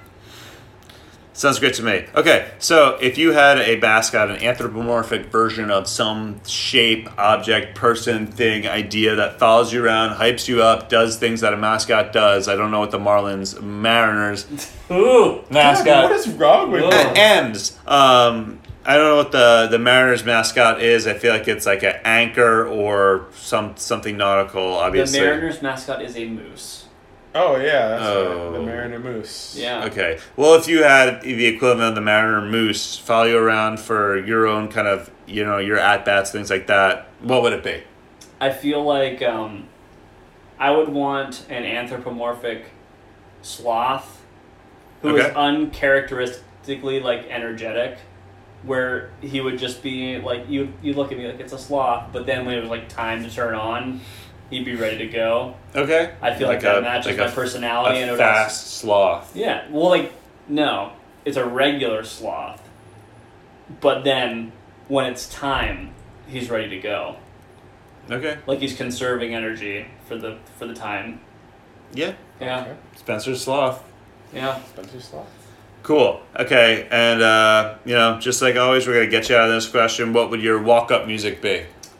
Sounds great to me. Okay, so if you had a mascot, an anthropomorphic version of some shape, object, person, thing, idea that follows you around, hypes you up, does things that a mascot does. I don't know what the Marlins, Mariners Ooh. it. mascot God, what is wrong with Whoa. you? ends. Um, I don't know what the, the Mariners mascot is. I feel like it's like an anchor or some something nautical. Obviously. The Mariners mascot is a moose. Oh yeah, that's Oh. right. The Mariner Moose. Yeah. Okay. Well, if you had the equivalent of the Mariner Moose follow you around for your own kind of, you know, your at bats, things like that, what would it be? I feel like um, I would want an anthropomorphic sloth who is Okay. uncharacteristically like energetic, where he would just be like you. You look at me like it's a sloth, but then when it was like time to turn on, he'd be ready to go. Okay. I feel like, that a- matches like my a- personality and A it would also- fast sloth. Yeah, well, like no, it's a regular sloth, but then when it's time, he's ready to go. Okay. Like he's conserving energy for the for the time. Yeah. Yeah, Okay. Spencer Sloth. yeah. Spencer Sloth. Cool. Okay. And, uh, you know, just like always, we're going to get you out of this question. What would your walk-up music be?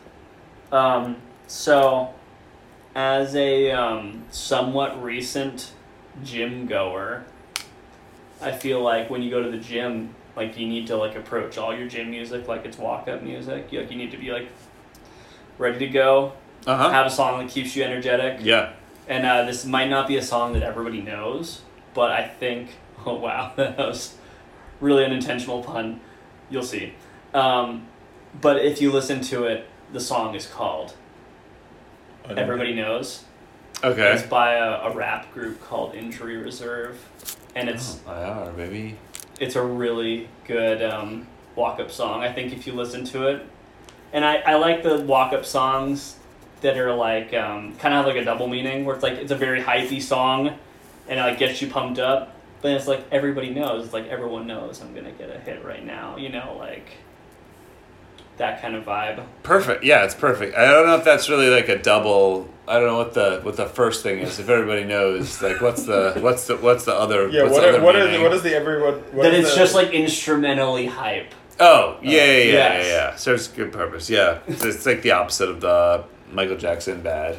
Um, so, as a um, somewhat recent gym goer, I feel like when you go to the gym, like you need to like approach all your gym music like it's walk-up music. You, like you need to be like ready to go. Uh-huh. Have a song that keeps you energetic. Yeah. And uh, this might not be a song that everybody knows, but I think, oh wow, that was really an intentional pun. You'll see. Um, but if you listen to it, the song is called Everybody Knows. Okay. It's by a, a rap group called Injury Reserve. And it's Oh, I are, baby. it's a really good um, walk-up song. I think if you listen to it. And I, I like the walk-up songs that are like, um, kind of have like a double meaning, where it's like, it's a very hypey song, and it like gets you pumped up, but it's like, everybody knows, it's like, everyone knows I'm gonna get a hit right now, you know, like, that kind of vibe. Perfect. Yeah, it's perfect. I don't know if that's really like a double. I don't know what the what the first thing is. If everybody knows, like, what's the what's the what's the other? Yeah. what's What the are, other what, are the, meaning? what is the everyone? What That is it's the, just like instrumentally hype. Oh, yeah, yeah, yeah, Yes. yeah, yeah. Serves good purpose. Yeah, it's, it's like the opposite of the Michael Jackson bad.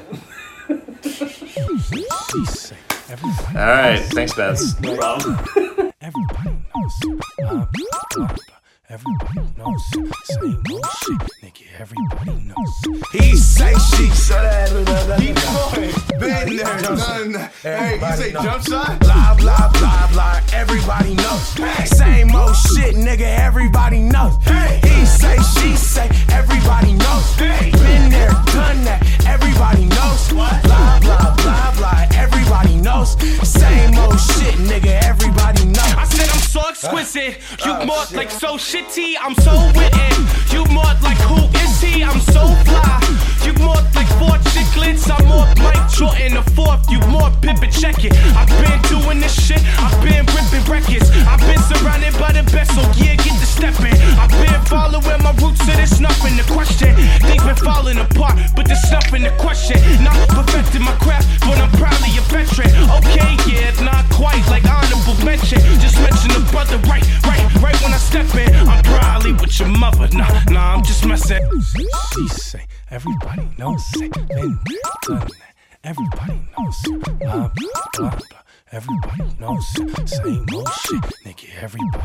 All right, thanks, Spence. No problem. Everybody knows. Blah, blah, blah, blah. Everybody knows. Same old shit, nigga. Everybody knows. He say she say. He boy, been there, done that. Hey, you say jump shot? Blah, blah, blah, blah. Everybody knows. Same old shit, nigga. Everybody knows. He say, she say. Everybody knows. Been there, done that. Everybody knows. Blah, blah, blah, blah. Everybody knows. Same old shit, nigga. Everybody knows. I said I'm so exquisite. You more like so shitty. I'm so witty. You more like who is he? I'm so fly. You more like four chiclets. I'm more Mike Jordan the fourth. You more Pippin, check it. I've been doing this shit. I've been ripping records. I've been surrounded by the best, so yeah, get the stepping. I've been following my roots, so there's nothing to question. Things been falling apart, but there's nothing to question. Not perfecting my craft, but I'm proudly a veteran. Okay, yeah, not quite like honorable mention. Just mention the brother right, right, right when I step in. I'm probably with your mother. Nah, nah, I'm just messing. She say, everybody knows. Say, been there, done that. Everybody knows. Blah, blah, blah, blah. everybody knows. Same old shit, nigga, everybody